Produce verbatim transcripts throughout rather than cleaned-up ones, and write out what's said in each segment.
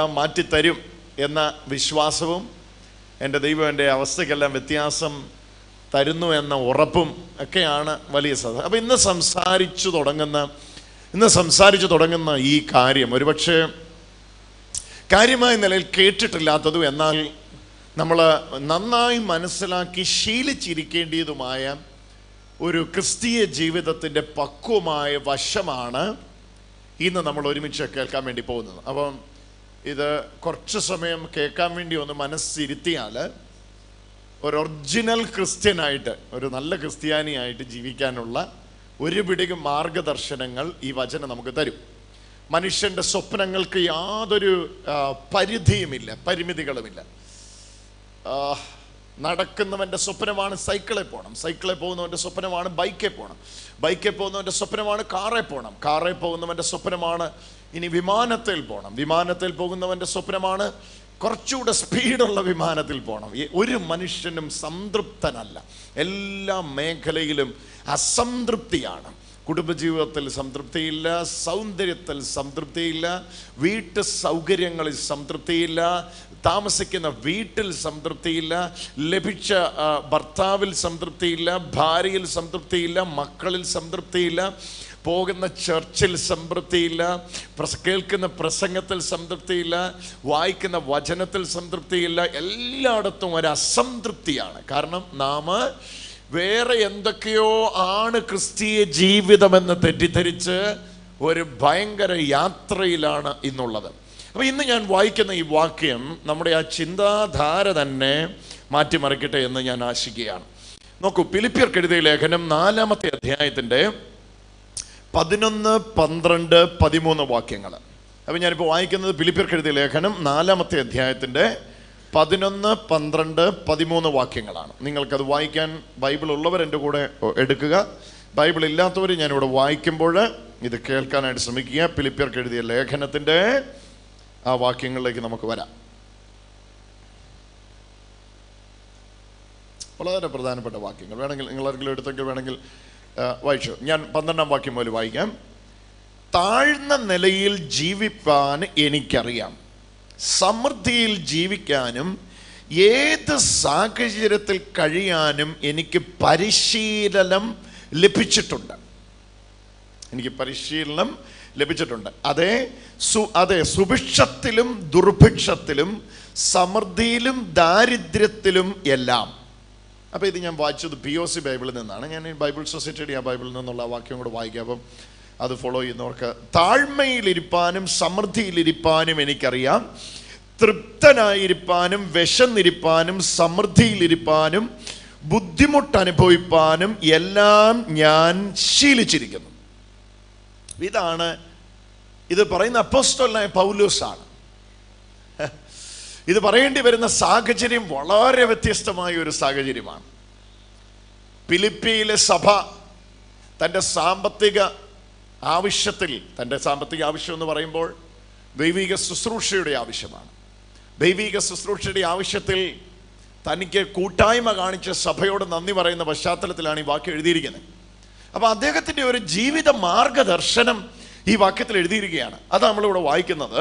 എല്ലാം മാറ്റിത്തരും എന്ന വിശ്വാസവും എൻ്റെ ദൈവം എൻ്റെ അവസ്ഥയ്ക്കെല്ലാം വ്യത്യാസം തരുന്നു എന്ന ഉറപ്പും ഒക്കെയാണ് വലിയ സാധ്യത. അപ്പം ഇന്ന് സംസാരിച്ചു തുടങ്ങുന്ന ഇന്ന് സംസാരിച്ചു തുടങ്ങുന്ന ഈ കാര്യം ഒരുപക്ഷെ കാര്യമായ നിലയിൽ കേട്ടിട്ടില്ലാത്തതും എന്നാൽ നമ്മൾ നന്നായി മനസ്സിലാക്കി ശീലിച്ചിരിക്കേണ്ടതുമായ ഒരു ക്രിസ്തീയ ജീവിതത്തിൻ്റെ പക്വമായ വശമാണ് ഇന്ന് നമ്മൾ ഒരുമിച്ച് കേൾക്കാൻ വേണ്ടി പോകുന്നത്. അപ്പം ഇത് കുറച്ച് സമയം കേൾക്കാൻ വേണ്ടി ഒന്ന് മനസ്സിരുത്തിയാൽ ഒരു ഒറിജിനൽ ക്രിസ്ത്യനായിട്ട്, ഒരു നല്ല ക്രിസ്ത്യാനിയായിട്ട് ജീവിക്കാനുള്ള ഒരു പിടിക്ക് മാർഗദർശനങ്ങൾ ഈ വചനം നമുക്ക് തരും. മനുഷ്യൻ്റെ സ്വപ്നങ്ങൾക്ക് യാതൊരു പരിധിയുമില്ല, പരിമിതികളുമില്ല. നടക്കുന്നവൻ്റെ സ്വപ്നമാണ് സൈക്കിളിൽ പോകണം, സൈക്കിളിൽ പോകുന്നവൻ്റെ സ്വപ്നമാണ് ബൈക്കിൽ പോകണം, ബൈക്കിൽ പോകുന്നവൻ്റെ സ്വപ്നമാണ് കാറിൽ പോകണം, കാറിൽ പോകുന്നവൻ്റെ സ്വപ്നമാണ് ഇനി വിമാനത്തിൽ പോകണം, വിമാനത്തിൽ പോകുന്നവൻ്റെ സ്വപ്നമാണ് കുറച്ചുകൂടെ സ്പീഡുള്ള വിമാനത്തിൽ പോകണം. ഒരു മനുഷ്യനും സംതൃപ്തനല്ല, എല്ലാ മേഖലയിലും അസംതൃപ്തിയാണ്. കുടുംബജീവിതത്തിൽ സംതൃപ്തിയില്ല, സൗന്ദര്യത്തിൽ സംതൃപ്തിയില്ല, വീട്ടു സൗകര്യങ്ങളിൽ സംതൃപ്തിയില്ല, താമസിക്കുന്ന വീട്ടിൽ സംതൃപ്തിയില്ല, ലഭിച്ച ഭർത്താവിൽ സംതൃപ്തിയില്ല, ഭാര്യയിൽ സംതൃപ്തിയില്ല, മക്കളിൽ സംതൃപ്തിയില്ല, പോകുന്ന ചർച്ചിൽ സംതൃപ്തിയില്ല, കേൾക്കുന്ന പ്രസംഗത്തിൽ സംതൃപ്തിയില്ല, വായിക്കുന്ന വചനത്തിൽ സംതൃപ്തിയില്ല. എല്ലായിടത്തും ഒരു അസംതൃപ്തിയാണ്. കാരണം നാം വേറെ എന്തൊക്കെയോ ആണ് ക്രിസ്തീയ ജീവിതമെന്ന് തെറ്റിദ്ധരിച്ച് ഒരു ഭയങ്കര യാത്രയിലാണ് ഇന്നുള്ളത്. അപ്പോൾ ഇന്ന് ഞാൻ വായിക്കുന്ന ഈ വാക്യം നമ്മുടെ ആ ചിന്താധാര തന്നെ മാറ്റിമറിക്കട്ടെ എന്ന് ഞാൻ ആശിക്കുകയാണ്. നോക്കൂ, ഫിലിപ്പിയർക്ക് എഴുതിയ ലേഖനം നാലാമത്തെ അധ്യായത്തിൻ്റെ പതിനൊന്ന് പന്ത്രണ്ട് പതിമൂന്ന് വാക്യങ്ങൾ. അപ്പം ഞാനിപ്പോൾ വായിക്കുന്നത് ഫിലിപ്പിയർക്ക് എഴുതിയ ലേഖനം നാലാമത്തെ അധ്യായത്തിൻ്റെ പതിനൊന്ന് പന്ത്രണ്ട് പതിമൂന്ന് വാക്യങ്ങളാണ്. നിങ്ങൾക്കത് വായിക്കാൻ ബൈബിൾ ഉള്ളവർ എൻ്റെ കൂടെ എടുക്കുക. ബൈബിൾ ഇല്ലാത്തവർ ഞാനിവിടെ വായിക്കുമ്പോൾ ഇത് കേൾക്കാനായിട്ട് ശ്രമിക്കുക. ഫിലിപ്പിയർക്ക് എഴുതിയ ലേഖനത്തിൻ്റെ ആ വാക്യങ്ങളിലേക്ക് നമുക്ക് വരാം. വളരെ പ്രധാനപ്പെട്ട വാക്യങ്ങൾ. വേണമെങ്കിൽ നിങ്ങളാരെങ്കിലും എടുത്തെങ്കിൽ വേണമെങ്കിൽ വായിച്ചു. ഞാൻ പന്ത്രണ്ടാം വാക്യം മുതൽ വായിക്കാം. താഴ്ന്ന നിലയിൽ ജീവിപ്പാൻ എനിക്കറിയാം, സമൃദ്ധിയിൽ ജീവിക്കാനും ഏത് സാഹചര്യത്തിൽ കഴിയാനും എനിക്ക് പരിശീലനം ലഭിച്ചിട്ടുണ്ട്. എനിക്ക് പരിശീലനം ലഭിച്ചിട്ടുണ്ട് അതെ സു അതെ സുഭിക്ഷത്തിലും ദുർഭിക്ഷത്തിലും സമൃദ്ധിയിലും ദാരിദ്ര്യത്തിലും എല്ലാം. അപ്പോൾ ഇത് ഞാൻ വായിച്ചത് പി ഒ സി ബൈബിളിൽ നിന്നാണ്. ഞാൻ ഈ ബൈബിൾ സൊസൈറ്റിയുടെ ആ ബൈബിളിൽ നിന്നുള്ള വാക്യം കൂടെ വായിക്കാം. അപ്പം അത് ഫോളോ ചെയ്യുന്നവർക്ക് താഴ്മയിലിരിപ്പാനും സമൃദ്ധിയിലിരിപ്പാനും എനിക്കറിയാം, തൃപ്തനായിരിക്കാനും വിശന്നിരിപ്പാനും സമൃദ്ധിയിലിരിപ്പാനും ബുദ്ധിമുട്ടനുഭവിപ്പാനും എല്ലാം ഞാൻ ശീലിച്ചിരിക്കുന്നു. ഇതാണ് ഇത് പറയുന്ന അപ്പോസ്തലനായ പൗലോസാണ്. ഇത് പറയേണ്ടി വരുന്ന സാഹചര്യം വളരെ വ്യത്യസ്തമായ ഒരു സാഹചര്യമാണ്. ഫിലിപ്പിയിലെ സഭ തൻ്റെ സാമ്പത്തിക ആവശ്യത്തിൽ, തൻ്റെ സാമ്പത്തിക ആവശ്യം എന്ന് പറയുമ്പോൾ ദൈവിക ശുശ്രൂഷയുടെ ആവശ്യമാണ്. ദൈവിക ശുശ്രൂഷയുടെ ആവശ്യത്തിൽ തനിക്ക് കൂട്ടായ്മ കാണിച്ച സഭയോട് നന്ദി പറയുന്ന പശ്ചാത്തലത്തിലാണ് ഈ വാക്യം എഴുതിയിരിക്കുന്നത്. അപ്പോൾ അദ്ദേഹത്തിൻ്റെ ഒരു ജീവിത മാർഗദർശനം ഈ വാക്യത്തിൽ എഴുതിയിരിക്കുകയാണ്. അത് നമ്മളിവിടെ വായിക്കുന്നത്.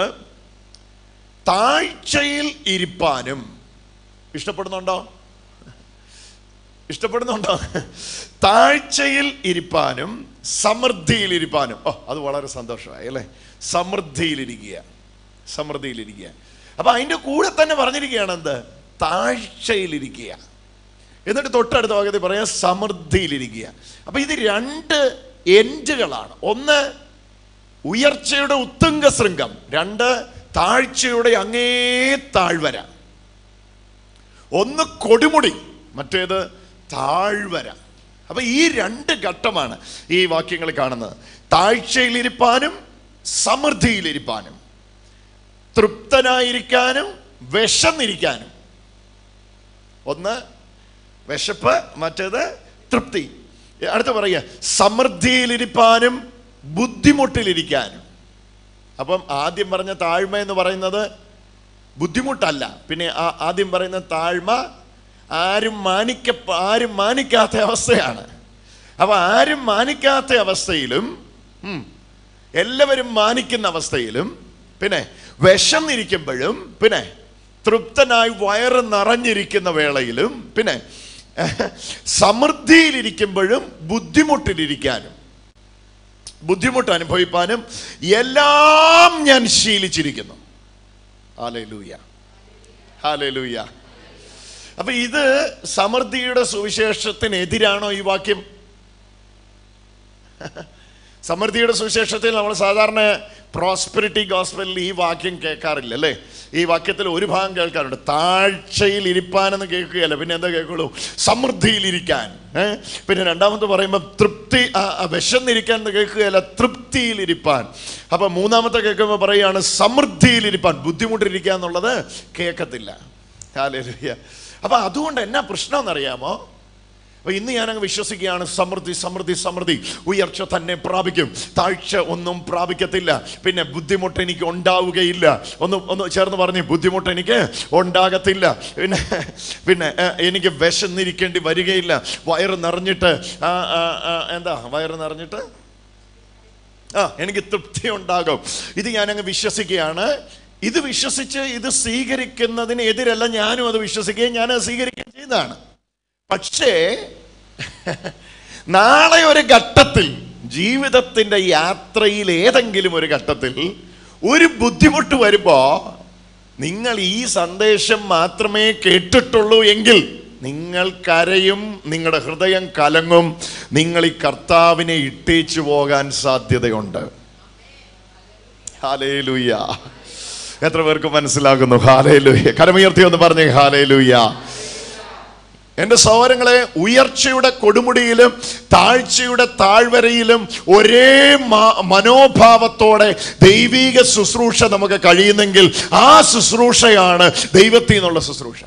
താഴ്ചയിൽ ഇരിപ്പാനും, ഇഷ്ടപ്പെടുന്നുണ്ടോ? ഇഷ്ടപ്പെടുന്നുണ്ടോ? താഴ്ചയിൽ ഇരിപ്പാനും സമൃദ്ധിയിൽ ഇരിപ്പാനും. ഓ, അത് വളരെ സന്തോഷമായി അല്ലേ? സമൃദ്ധിയിലിരിക്കുക, സമൃദ്ധിയിലിരിക്കുക. അപ്പൊ അതിൻ്റെ കൂടെ തന്നെ പറഞ്ഞിരിക്കുകയാണ് എന്ത്? താഴ്ചയിലിരിക്കുക. എന്നിട്ട് തൊട്ടടുത്ത ഭാഗത്ത് പറയാം സമൃദ്ധിയിലിരിക്കുക. അപ്പൊ ഇത് രണ്ട് എൻഡുകളാണ്. ഒന്ന് ഉയർച്ചയുടെ ഉത്തുംഗ ശൃംഗം, രണ്ട് താഴ്ചയുടെ അങ്ങേ താഴ്വര. ഒന്ന് കൊടുമുടി, മറ്റേത് താഴ്വര. അപ്പൊ ഈ രണ്ട് ഘട്ടമാണ് ഈ വാക്യങ്ങൾ കാണുന്നത്. താഴ്ചയിലിരിപ്പാനും സമൃദ്ധിയിലിരിപ്പാനും, തൃപ്തനായിരിക്കാനും വിശന്നിരിക്കാനും. ഒന്ന് വിശപ്പ്, മറ്റേത് തൃപ്തി. അടുത്ത പറയുക സമൃദ്ധിയിലിരിപ്പാനും ബുദ്ധിമുട്ടിലിരിക്കാനും. അപ്പം ആദ്യം പറഞ്ഞ താഴ്മ എന്ന് പറയുന്നത് ബുദ്ധിമുട്ടല്ല. പിന്നെ ആദ്യം പറയുന്ന താഴ്മ ആരും മാനിക്ക ആരും മാനിക്കാത്ത അവസ്ഥയാണ്. അപ്പൊ ആരും മാനിക്കാത്ത അവസ്ഥയിലും എല്ലാവരും മാനിക്കുന്ന അവസ്ഥയിലും പിന്നെ വിശന്നിരിക്കുമ്പോഴും, പിന്നെ തൃപ്തനായി വയറ് നിറഞ്ഞിരിക്കുന്ന വേളയിലും, പിന്നെ സമൃദ്ധിയിലിരിക്കുമ്പോഴും ബുദ്ധിമുട്ടിലിരിക്കാനും ബുദ്ധിമുട്ട് അനുഭവിപ്പാനും എല്ലാം ഞാൻ ശീലിച്ചിരിക്കുന്നു. Hallelujah, hallelujah. അപ്പൊ ഇത് സമൃദ്ധിയുടെ സുവിശേഷത്തിനെതിരാണോ ഈ വാക്യം? സമൃദ്ധിയുടെ സുവിശേഷത്തിൽ നമ്മൾ സാധാരണ പ്രോസ്പെരിറ്റി ഗോസ്പലിൽ ഈ വാക്യം കേൾക്കാറില്ല അല്ലേ? ഈ വാക്യത്തിൽ ഒരു ഭാഗം കേൾക്കാറുണ്ട്, താഴ്ചയിൽ ഇരിപ്പാനെന്ന് കേൾക്കുകയല്ല, പിന്നെ എന്താ കേൾക്കുള്ളൂ? സമൃദ്ധിയിലിരിക്കാൻ. ഏഹ് പിന്നെ രണ്ടാമത് പറയുമ്പോൾ തൃപ്തി, വിശന്നിരിക്കാൻ എന്ന് കേൾക്കുകയല്ല, തൃപ്തിയിലിരിപ്പാൻ. അപ്പൊ മൂന്നാമത്തെ കേൾക്കുമ്പോൾ പറയുകയാണ് സമൃദ്ധിയിലിരിപ്പാൻ. ബുദ്ധിമുട്ടിരിക്കുക എന്നുള്ളത് കേൾക്കത്തില്ല. ഹല്ലേലൂയ. അപ്പൊ അതുകൊണ്ട് എന്നാ പ്രശ്നം എന്നറിയാമോ? അപ്പൊ ഇന്ന് ഞാനങ്ങ് വിശ്വസിക്കുകയാണ്, സമൃദ്ധി സമൃദ്ധി സമൃദ്ധി, ഉയർച്ച തന്നെ പ്രാപിക്കും, താഴ്ച ഒന്നും പ്രാപിക്കത്തില്ല, പിന്നെ ബുദ്ധിമുട്ട് എനിക്ക് ഉണ്ടാവുകയില്ല. ഒന്ന് ഒന്ന് ചേർന്ന് പറഞ്ഞ്, ബുദ്ധിമുട്ട് എനിക്ക് ഉണ്ടാകത്തില്ല, പിന്നെ പിന്നെ എനിക്ക് വിശന്നിരിക്കേണ്ടി വരികയില്ല, വയറ് നിറഞ്ഞിട്ട് എന്താ വയറ് നിറഞ്ഞിട്ട് ആ എനിക്ക് തൃപ്തി ഉണ്ടാകും. ഇത് ഞാനങ്ങ് വിശ്വസിക്കുകയാണ്. ഇത് വിശ്വസിച്ച് ഇത് സ്വീകരിക്കുന്നതിന് എതിരല്ല ഞാനും അത് വിശ്വസിക്കുകയും ഞാൻ അത് സ്വീകരിക്കുകയും ചെയ്യുന്നതാണ്. പക്ഷേ നാളെ ഒരു ഘട്ടത്തിൽ, ജീവിതത്തിന്റെ യാത്രയിൽ ഏതെങ്കിലും ഒരു ഘട്ടത്തിൽ ഒരു ബുദ്ധിമുട്ട് വരുമ്പോ നിങ്ങൾ ഈ സന്ദേശം മാത്രമേ കേട്ടിട്ടുള്ളൂ എങ്കിൽ നിങ്ങൾ കരയും, നിങ്ങളുടെ ഹൃദയം കലങ്ങും, നിങ്ങൾ ഈ കർത്താവിനെ ഇട്ടേച്ചു പോകാൻ സാധ്യതയുണ്ട്. ഹല്ലേലൂയ. എത്ര പേർക്ക് മനസ്സിലാകുന്നു? ഹല്ലേലൂയ. കരമുയർത്തി ഒന്ന് പറഞ്ഞേ ഹല്ലേലൂയ. എൻ്റെ സഹോദരങ്ങളെ, ഉയർച്ചയുടെ കൊടുമുടിയിലും താഴ്ചയുടെ താഴ്വരയിലും ഒരേ മനോഭാവത്തോടെ ദൈവിക ശുശ്രൂഷ നമുക്ക് കഴിയുന്നെങ്കിൽ ആ ശുശ്രൂഷയാണ് ദൈവത്തിൽ നിന്നുള്ള ശുശ്രൂഷ.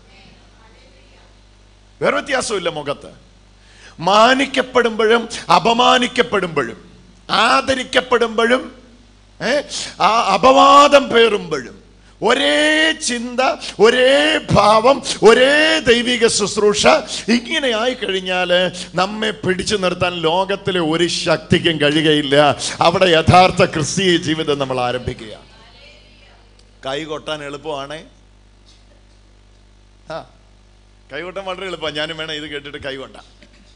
വേറെ വ്യത്യാസമില്ല. മുഖത്ത് മാനിക്കപ്പെടുമ്പോഴും അപമാനിക്കപ്പെടുമ്പോഴും ആദരിക്കപ്പെടുമ്പോഴും ആ അപവാദം പേറുമ്പോഴും ഒരേ ചിന്ത, ഒരേ ഭാവം, ഒരേ ദൈവിക ശുശ്രൂഷ ഇങ്ങനെ ആയി കഴിഞ്ഞാൽ നമ്മെ പിടിച്ചു നിർത്താൻ ലോകത്തിലെ ഒരു ശക്തിക്കും കഴിയുകയില്ല. അവിടെ യഥാർത്ഥ ക്രിസ്തീയ ജീവിതം നമ്മൾ ആരംഭിക്കുക. കൈ കൊട്ടാൻ എളുപ്പമാണേ. ആ കൈ കൊട്ടാൻ വളരെ എളുപ്പമാണ്. ഞാനും വേണം ഇത് കേട്ടിട്ട് കൈ കൊട്ടാം.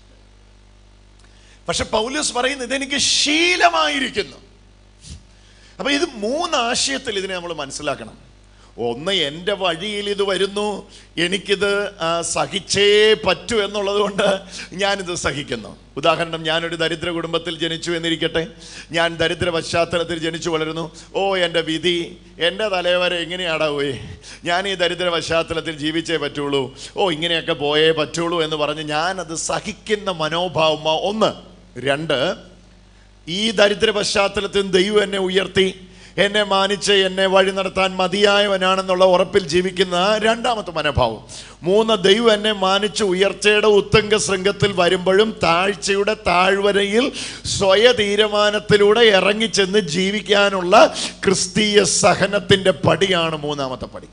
പക്ഷെ പൗലോസ് പറയുന്നത് ഇതെനിക്ക് ശീലമായിരിക്കുന്നു. അപ്പൊ ഇത് മൂന്ന് ആശയത്തിൽ ഇതിനെ നമ്മൾ മനസ്സിലാക്കണം. ഒന്ന്, എൻ്റെ വഴിയിൽ ഇത് വരുന്നു, എനിക്കിത് സഹിച്ചേ പറ്റൂ എന്നുള്ളത് കൊണ്ട് ഞാനിത് സഹിക്കുന്നു. ഉദാഹരണം, ഞാനൊരു ദരിദ്ര കുടുംബത്തിൽ ജനിച്ചു എന്നിരിക്കട്ടെ, ഞാൻ ദരിദ്ര പശ്ചാത്തലത്തിൽ ജനിച്ചു വളരുന്നു. ഓ എൻ്റെ വിധി, എൻ്റെ തലവരെ എങ്ങനെയാടാ പോയി, ഞാൻ ഈ ദരിദ്ര പശ്ചാത്തലത്തിൽ ജീവിച്ചേ പറ്റുള്ളൂ, ഓ ഇങ്ങനെയൊക്കെ പോയേ പറ്റുള്ളൂ എന്ന് പറഞ്ഞ് ഞാനത് സഹിക്കുന്ന മനോഭാവം ഒന്ന്. രണ്ട്, ഈ ദരിദ്ര പശ്ചാത്തലത്തിൽ ദൈവം എന്നെ ഉയർത്തി, എന്നെ മാനിച്ച് എന്നെ വഴി നടത്താൻ മതിയായവനാണെന്നുള്ള ഉറപ്പിൽ ജീവിക്കുന്ന രണ്ടാമത്തെ മനോഭാവം. മൂന്ന്, ദൈവം എന്നെ മാനിച്ച് ഉയർച്ചയുടെ ഉത്തുംഗ ശൃംഗത്തിൽ വരുമ്പോഴും താഴ്ചയുടെ താഴ്വരയിൽ സ്വയ തീരുമാനത്തിലൂടെ ഇറങ്ങിച്ചെന്ന് ജീവിക്കാനുള്ള ക്രിസ്തീയ സഹനത്തിന്റെ പടിയാണ് മൂന്നാമത്തെ പടി.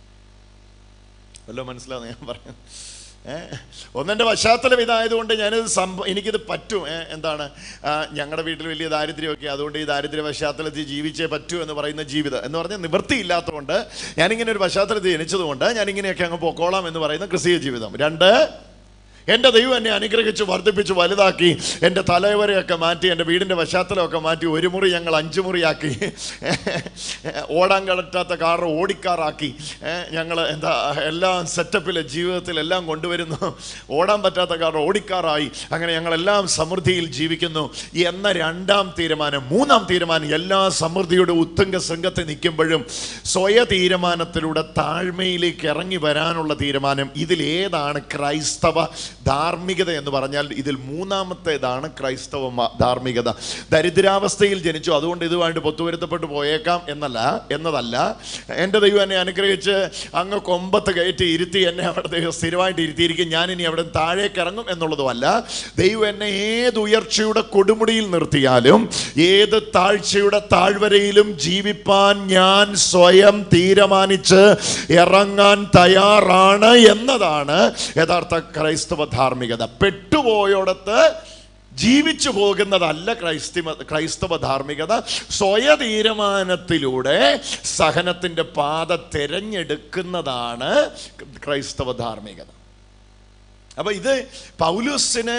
വല്ലോ മനസ്സിലാവുന്ന ഞാൻ പറഞ്ഞു? ഏഹ് ഒന്നെൻ്റെ പശ്ചാത്തലം ഇതായതുകൊണ്ട് ഞാനിത് സംഭവം എനിക്കിത് പറ്റും. എന്താണ്, ഞങ്ങളുടെ വീട്ടിൽ വലിയ ദാരിദ്ര്യമൊക്കെ, അതുകൊണ്ട് ഈ ദാരിദ്ര്യ പശ്ചാത്തലത്തിൽ ജീവിച്ചേ പറ്റൂ എന്ന് പറയുന്ന ജീവിതം എന്ന് പറഞ്ഞാൽ നിവൃത്തിയില്ലാത്തതുകൊണ്ട് ഞാനിങ്ങനെ ഒരു പശ്ചാത്തലത്തിൽ ജനിച്ചതുകൊണ്ട് ഞാനിങ്ങനെയൊക്കെ അങ്ങ് പൊക്കോളാം എന്ന് പറയുന്ന ക്രിസ്തീയ ജീവിതം. രണ്ട്, എൻ്റെ ദൈവം എന്നെ അനുഗ്രഹിച്ച് വർദ്ധിപ്പിച്ച് വലുതാക്കി, എൻ്റെ തലവരെയൊക്കെ മാറ്റി, എൻ്റെ വീടിൻ്റെ പശ്ചാത്തലമൊക്കെ മാറ്റി, ഒരു മുറി ഞങ്ങൾ അഞ്ചു മുറിയാക്കി, ഓടാൻ കടറ്റാത്ത കാർ ഓടിക്കാറാക്കി, ഞങ്ങൾ എന്താ എല്ലാം സെറ്റപ്പിൽ ജീവിതത്തിൽ എല്ലാം കൊണ്ടുവരുന്നു, ഓടാൻ പറ്റാത്ത കാർ ഓടിക്കാറായി, അങ്ങനെ ഞങ്ങളെല്ലാം സമൃദ്ധിയിൽ ജീവിക്കുന്നു എന്ന രണ്ടാം തീരുമാനം. മൂന്നാം തീരുമാനം, എല്ലാ സമൃദ്ധിയുടെ ഉത്തുംഗ ശൃംഗത്തിൽ നിൽക്കുമ്പോഴും സ്വയ തീരുമാനത്തിലൂടെ താഴ്മയിലേക്ക് ഇറങ്ങി വരാനുള്ള തീരുമാനം. ഇതിലേതാണ് ക്രൈസ്തവ ധാർമ്മികത എന്ന് പറഞ്ഞാൽ ഇതിൽ മൂന്നാമത്തേതാണ് ക്രൈസ്തവ ധാർമ്മികത. ദരിദ്രാവസ്ഥയിൽ ജനിച്ചു, അതുകൊണ്ട് ഇതുമായിട്ട് പൊത്തുവരുത്തപ്പെട്ടു പോയേക്കാം എന്നല്ല എന്നതല്ല എൻ്റെ ദൈവം എന്നെ അനുഗ്രഹിച്ച് അങ്ങ് കൊമ്പത്ത് കയറ്റി ഇരുത്തി എന്നെ അവിടെ ദൈവം സ്ഥിരമായിട്ട് ഇരുത്തിയിരിക്കും, ഞാനിനി അവിടെ താഴേക്ക് ഇറങ്ങും എന്നുള്ളതുമല്ല. ദൈവം എന്നെ ഏത് ഉയർച്ചയുടെ കൊടുമുടിയിൽ നിർത്തിയാലും ഏത് താഴ്ചയുടെ താഴ്വരയിലും ജീവിപ്പാൻ ഞാൻ സ്വയം തീരുമാനിച്ച് ഇറങ്ങാൻ തയ്യാറാണ് എന്നതാണ് യഥാർത്ഥ ക്രൈസ്തവ ധാർമ്മികത. പെട്ടുപോയോടത്ത് ജീവിച്ചു പോകുന്നതല്ല ക്രൈസ്തവ ക്രൈസ്തവ ധാർമ്മികത. സ്വയ തീരുമാനത്തിലൂടെ സഹനത്തിൻ്റെ പാത തിരഞ്ഞെടുക്കുന്നതാണ് ക്രൈസ്തവ ധാർമ്മികത. അപ്പൊ ഇത് പൗലോസിന്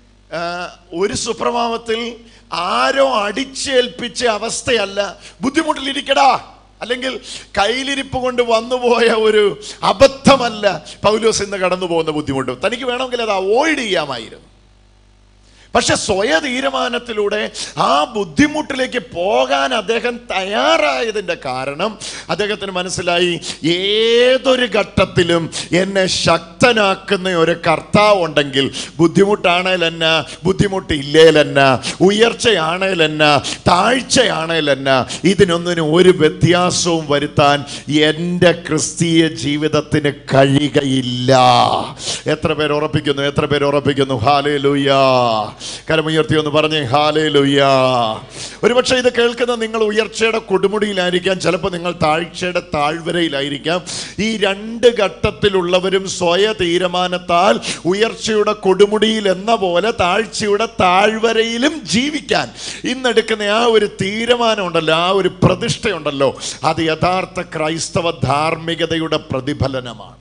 ഒരു സുപ്രഭാതത്തിൽ ആരോ അടിച്ചേൽപ്പിച്ച അവസ്ഥയല്ല. ബുദ്ധിമുട്ടിലിരിക്കടാ അല്ലെങ്കിൽ കയ്യിലിരിപ്പ് കൊണ്ട് വന്നുപോയ ഒരു അബദ്ധമല്ല പൗലോസ് ഇന്ന് കടന്നു പോകുന്ന ബുദ്ധിമുട്ട്. തനിക്ക് വേണമെങ്കിൽ അത് അവോയ്ഡ് ചെയ്യാമായിരുന്നു. പക്ഷെ സ്വയ തീരുമാനത്തിലൂടെ ആ ബുദ്ധിമുട്ടിലേക്ക് പോകാൻ അദ്ദേഹം തയ്യാറായതിൻ്റെ കാരണം അദ്ദേഹത്തിന് മനസ്സിലായി, ഏതൊരു ഘട്ടത്തിലും എന്നെ ശക്തനാക്കുന്ന ഒരു കർത്താവ് ഉണ്ടെങ്കിൽ, ബുദ്ധിമുട്ടാണേലെന്ന, ബുദ്ധിമുട്ടില്ലേലെന്ന, ഉയർച്ചയാണേലെന്ന, താഴ്ചയാണേലെന്ന, ഇതിനൊന്നിനും ഒരു വ്യത്യാസവും വരുത്താൻ എൻ്റെ ക്രിസ്തീയ ജീവിതത്തിന് കഴിയുകയില്ല. എത്ര പേര് ഉറപ്പിക്കുന്നു? എത്ര പേര് ഉറപ്പിക്കുന്നു? ഹല്ലേലൂയ! കരമുയർത്തി ഒന്ന് പറഞ്ഞേ ഹല്ലേലൂയ. ഒരുപക്ഷെ ഇത് കേൾക്കുന്ന നിങ്ങൾ ഉയർച്ചയുടെ കൊടുമുടിയിലായിരിക്കാം, ചിലപ്പോൾ നിങ്ങൾ താഴ്ചയുടെ താഴ്വരയിലായിരിക്കാം. ഈ രണ്ട് ഘട്ടത്തിലുള്ളവരും സ്വയ തീരുമാനത്താൽ ഉയർച്ചയുടെ കൊടുമുടിയിൽ എന്ന പോലെ താഴ്ചയുടെ താഴ്വരയിലും ജീവിക്കാൻ ഇന്നെടുക്കുന്ന ആ ഒരു തീരുമാനമുണ്ടല്ലോ, ആ ഒരു പ്രതിഷ്ഠയുണ്ടല്ലോ, അത് യഥാർത്ഥ ക്രൈസ്തവ ധാർമ്മികതയുടെ പ്രതിഫലനമാണ്.